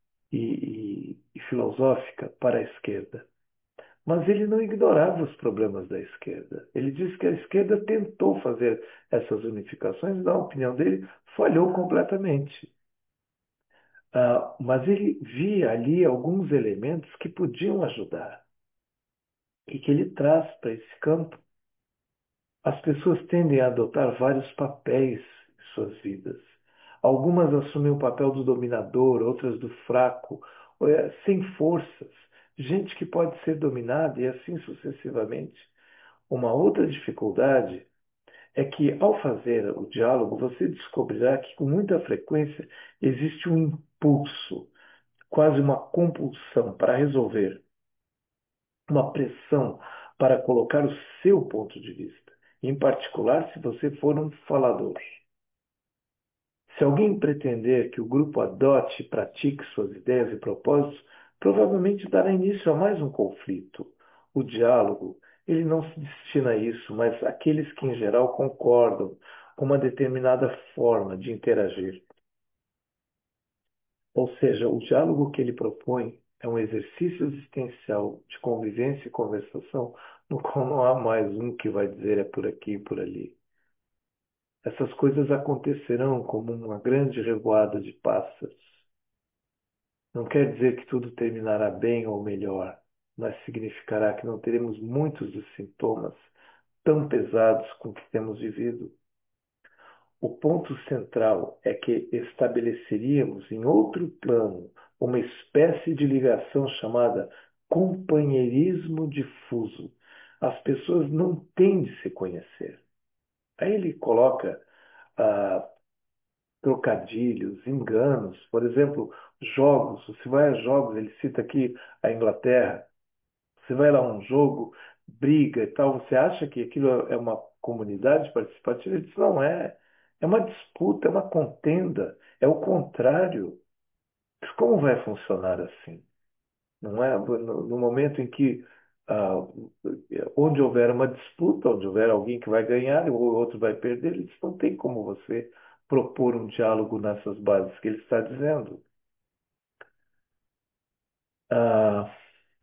e filosófica para a esquerda. Mas ele não ignorava os problemas da esquerda. Ele disse que a esquerda tentou fazer essas unificações e, na opinião dele, falhou completamente. Mas ele via ali alguns elementos que podiam ajudar e que ele traz para esse campo. As pessoas tendem a adotar vários papéis em suas vidas. Algumas assumem o papel do dominador, outras do fraco, sem forças. Gente que pode ser dominada e assim sucessivamente. Uma outra dificuldade é que, ao fazer o diálogo, você descobrirá que, com muita frequência, existe um impulso, quase uma compulsão para resolver, uma pressão para colocar o seu ponto de vista, em particular se você for um falador. Se alguém pretender que o grupo adote e pratique suas ideias e propósitos, provavelmente dará início a mais um conflito. O diálogo, ele não se destina a isso, mas àqueles que em geral concordam com uma determinada forma de interagir. Ou seja, o diálogo que ele propõe é um exercício existencial de convivência e conversação, no qual não há mais um que vai dizer é por aqui e por ali. Essas coisas acontecerão como uma grande revoada de pássaros. Não quer dizer que tudo terminará bem ou melhor, mas significará que não teremos muitos dos sintomas tão pesados com que temos vivido. O ponto central é que estabeleceríamos em outro plano uma espécie de ligação chamada companheirismo difuso. As pessoas não têm de se conhecer. Aí ele coloca ah, trocadilhos, enganos, por exemplo, jogos. Você vai a jogos, ele cita aqui a Inglaterra. Você vai lá a um jogo, briga e tal, você acha que aquilo é uma comunidade participativa? Ele diz, não é. É uma disputa, é uma contenda, é o contrário. Como vai funcionar assim? Não é? No momento em que, ah, onde houver uma disputa, onde houver alguém que vai ganhar e o outro vai perder, ele diz, não tem como você propor um diálogo nessas bases que ele está dizendo. Ah,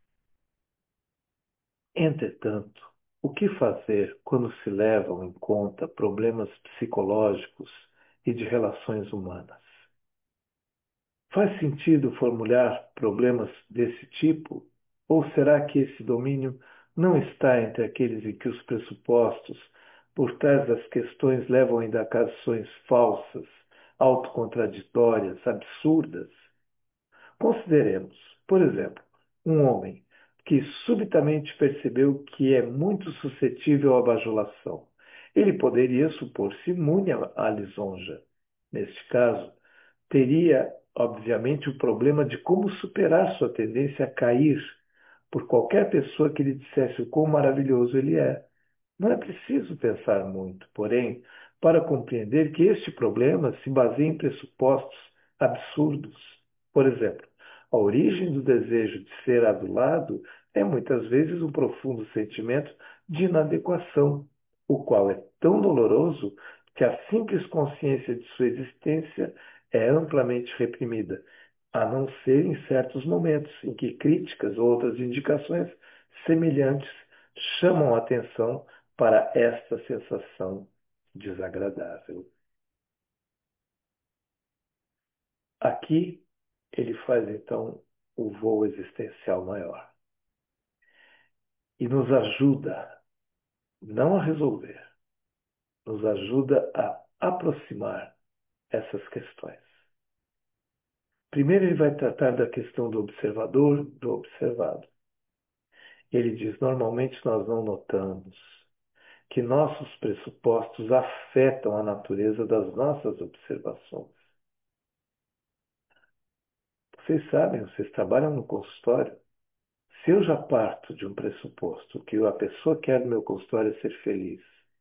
Entretanto, o que fazer quando se levam em conta problemas psicológicos e de relações humanas? Faz sentido formular problemas desse tipo? Ou será que esse domínio não está entre aqueles em que os pressupostos por trás das questões levam a indagações falsas, autocontraditórias, absurdas. Consideremos, por exemplo, um homem que subitamente percebeu que é muito suscetível à bajulação. Ele poderia supor-se imune à lisonja. Neste caso, teria, obviamente, o problema de como superar sua tendência a cair por qualquer pessoa que lhe dissesse o quão maravilhoso ele é. Não é preciso pensar muito, porém, para compreender que este problema se baseia em pressupostos absurdos. Por exemplo, a origem do desejo de ser adulado é muitas vezes um profundo sentimento de inadequação, o qual é tão doloroso que a simples consciência de sua existência é amplamente reprimida, a não ser em certos momentos em que críticas ou outras indicações semelhantes chamam a atenção para esta sensação desagradável. Aqui ele faz então o voo existencial maior e nos ajuda não a resolver, nos ajuda a aproximar essas questões. Primeiro ele vai tratar da questão do observador, do observado. Ele diz: normalmente nós não notamos que nossos pressupostos afetam a natureza das nossas observações. Vocês sabem, vocês trabalham no consultório. Se eu já parto de um pressuposto que a pessoa quer no meu consultório é ser feliz,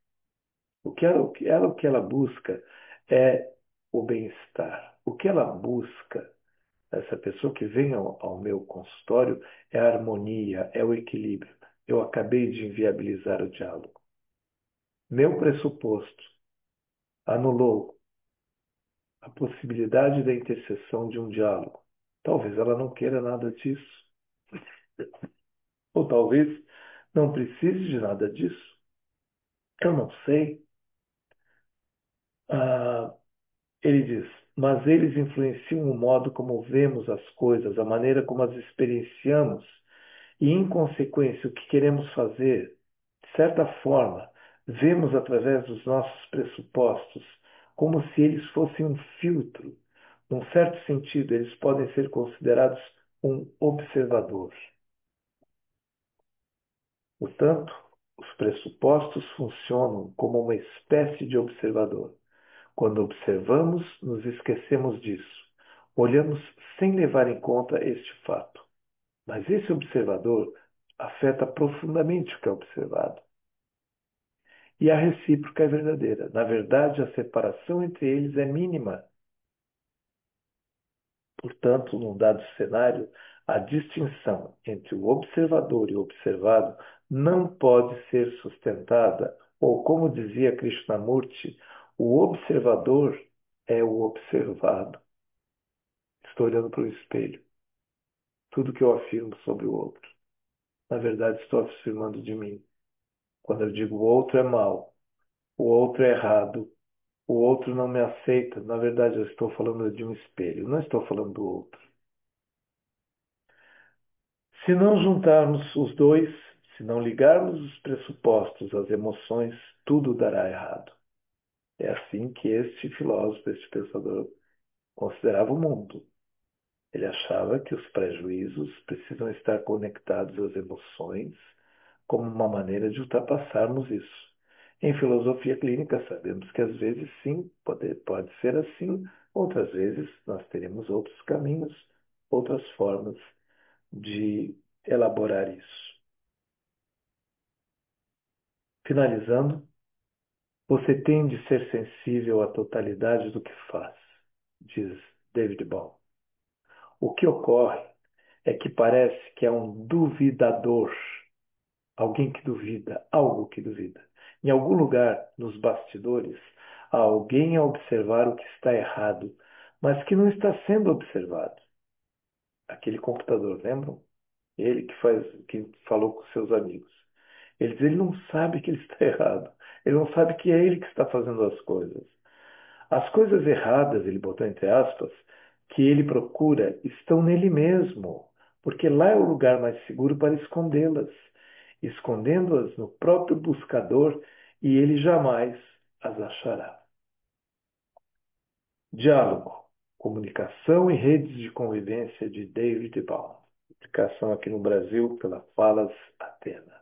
o que ela busca é o bem-estar. O que ela busca, essa pessoa que vem ao meu consultório, é a harmonia, é o equilíbrio. Eu acabei de inviabilizar o diálogo. Meu pressuposto anulou a possibilidade da interseção de um diálogo. Talvez ela não queira nada disso. Ou talvez não precise de nada disso. Eu não sei. Ah, ele diz, mas eles influenciam o modo como vemos as coisas, a maneira como as experienciamos e, em consequência, o que queremos fazer. De certa forma, vemos através dos nossos pressupostos como se eles fossem um filtro. Num certo sentido, eles podem ser considerados um observador. Portanto, os pressupostos funcionam como uma espécie de observador. Quando observamos, nos esquecemos disso. Olhamos sem levar em conta este fato. Mas esse observador afeta profundamente o que é observado. E a recíproca é verdadeira. Na verdade, a separação entre eles é mínima. Portanto, num dado cenário, a distinção entre o observador e o observado não pode ser sustentada, ou, como dizia Krishnamurti, o observador é o observado. Estou olhando para o espelho. Tudo que eu afirmo sobre o outro, na verdade, estou afirmando de mim. Quando eu digo o outro é mau, o outro é errado, o outro não me aceita, na verdade, eu estou falando de um espelho, não estou falando do outro. Se não juntarmos os dois, se não ligarmos os pressupostos às emoções, tudo dará errado. É assim que este filósofo, este pensador, considerava o mundo. Ele achava que os prejuízos precisam estar conectados às emoções como uma maneira de ultrapassarmos isso. Em filosofia clínica, sabemos que às vezes sim, pode ser assim, outras vezes nós teremos outros caminhos, outras formas de elaborar isso. Finalizando, você tem de ser sensível à totalidade do que faz, diz David Bohm. O que ocorre é que parece que é um duvidador, alguém que duvida, algo que duvida. Em algum lugar, nos bastidores, há alguém a observar o que está errado, mas que não está sendo observado. Aquele computador, lembram? Ele que falou com seus amigos. Ele não sabe que ele está errado. Ele não sabe que é ele que está fazendo as coisas. As coisas erradas, ele botou entre aspas, que ele procura estão nele mesmo, porque lá é o lugar mais seguro para escondê-las, escondendo-as no próprio buscador, e ele jamais as achará. Diálogo, Comunicação e Redes de Convivência de David Baum. Publicação aqui no Brasil pela Falas Atena.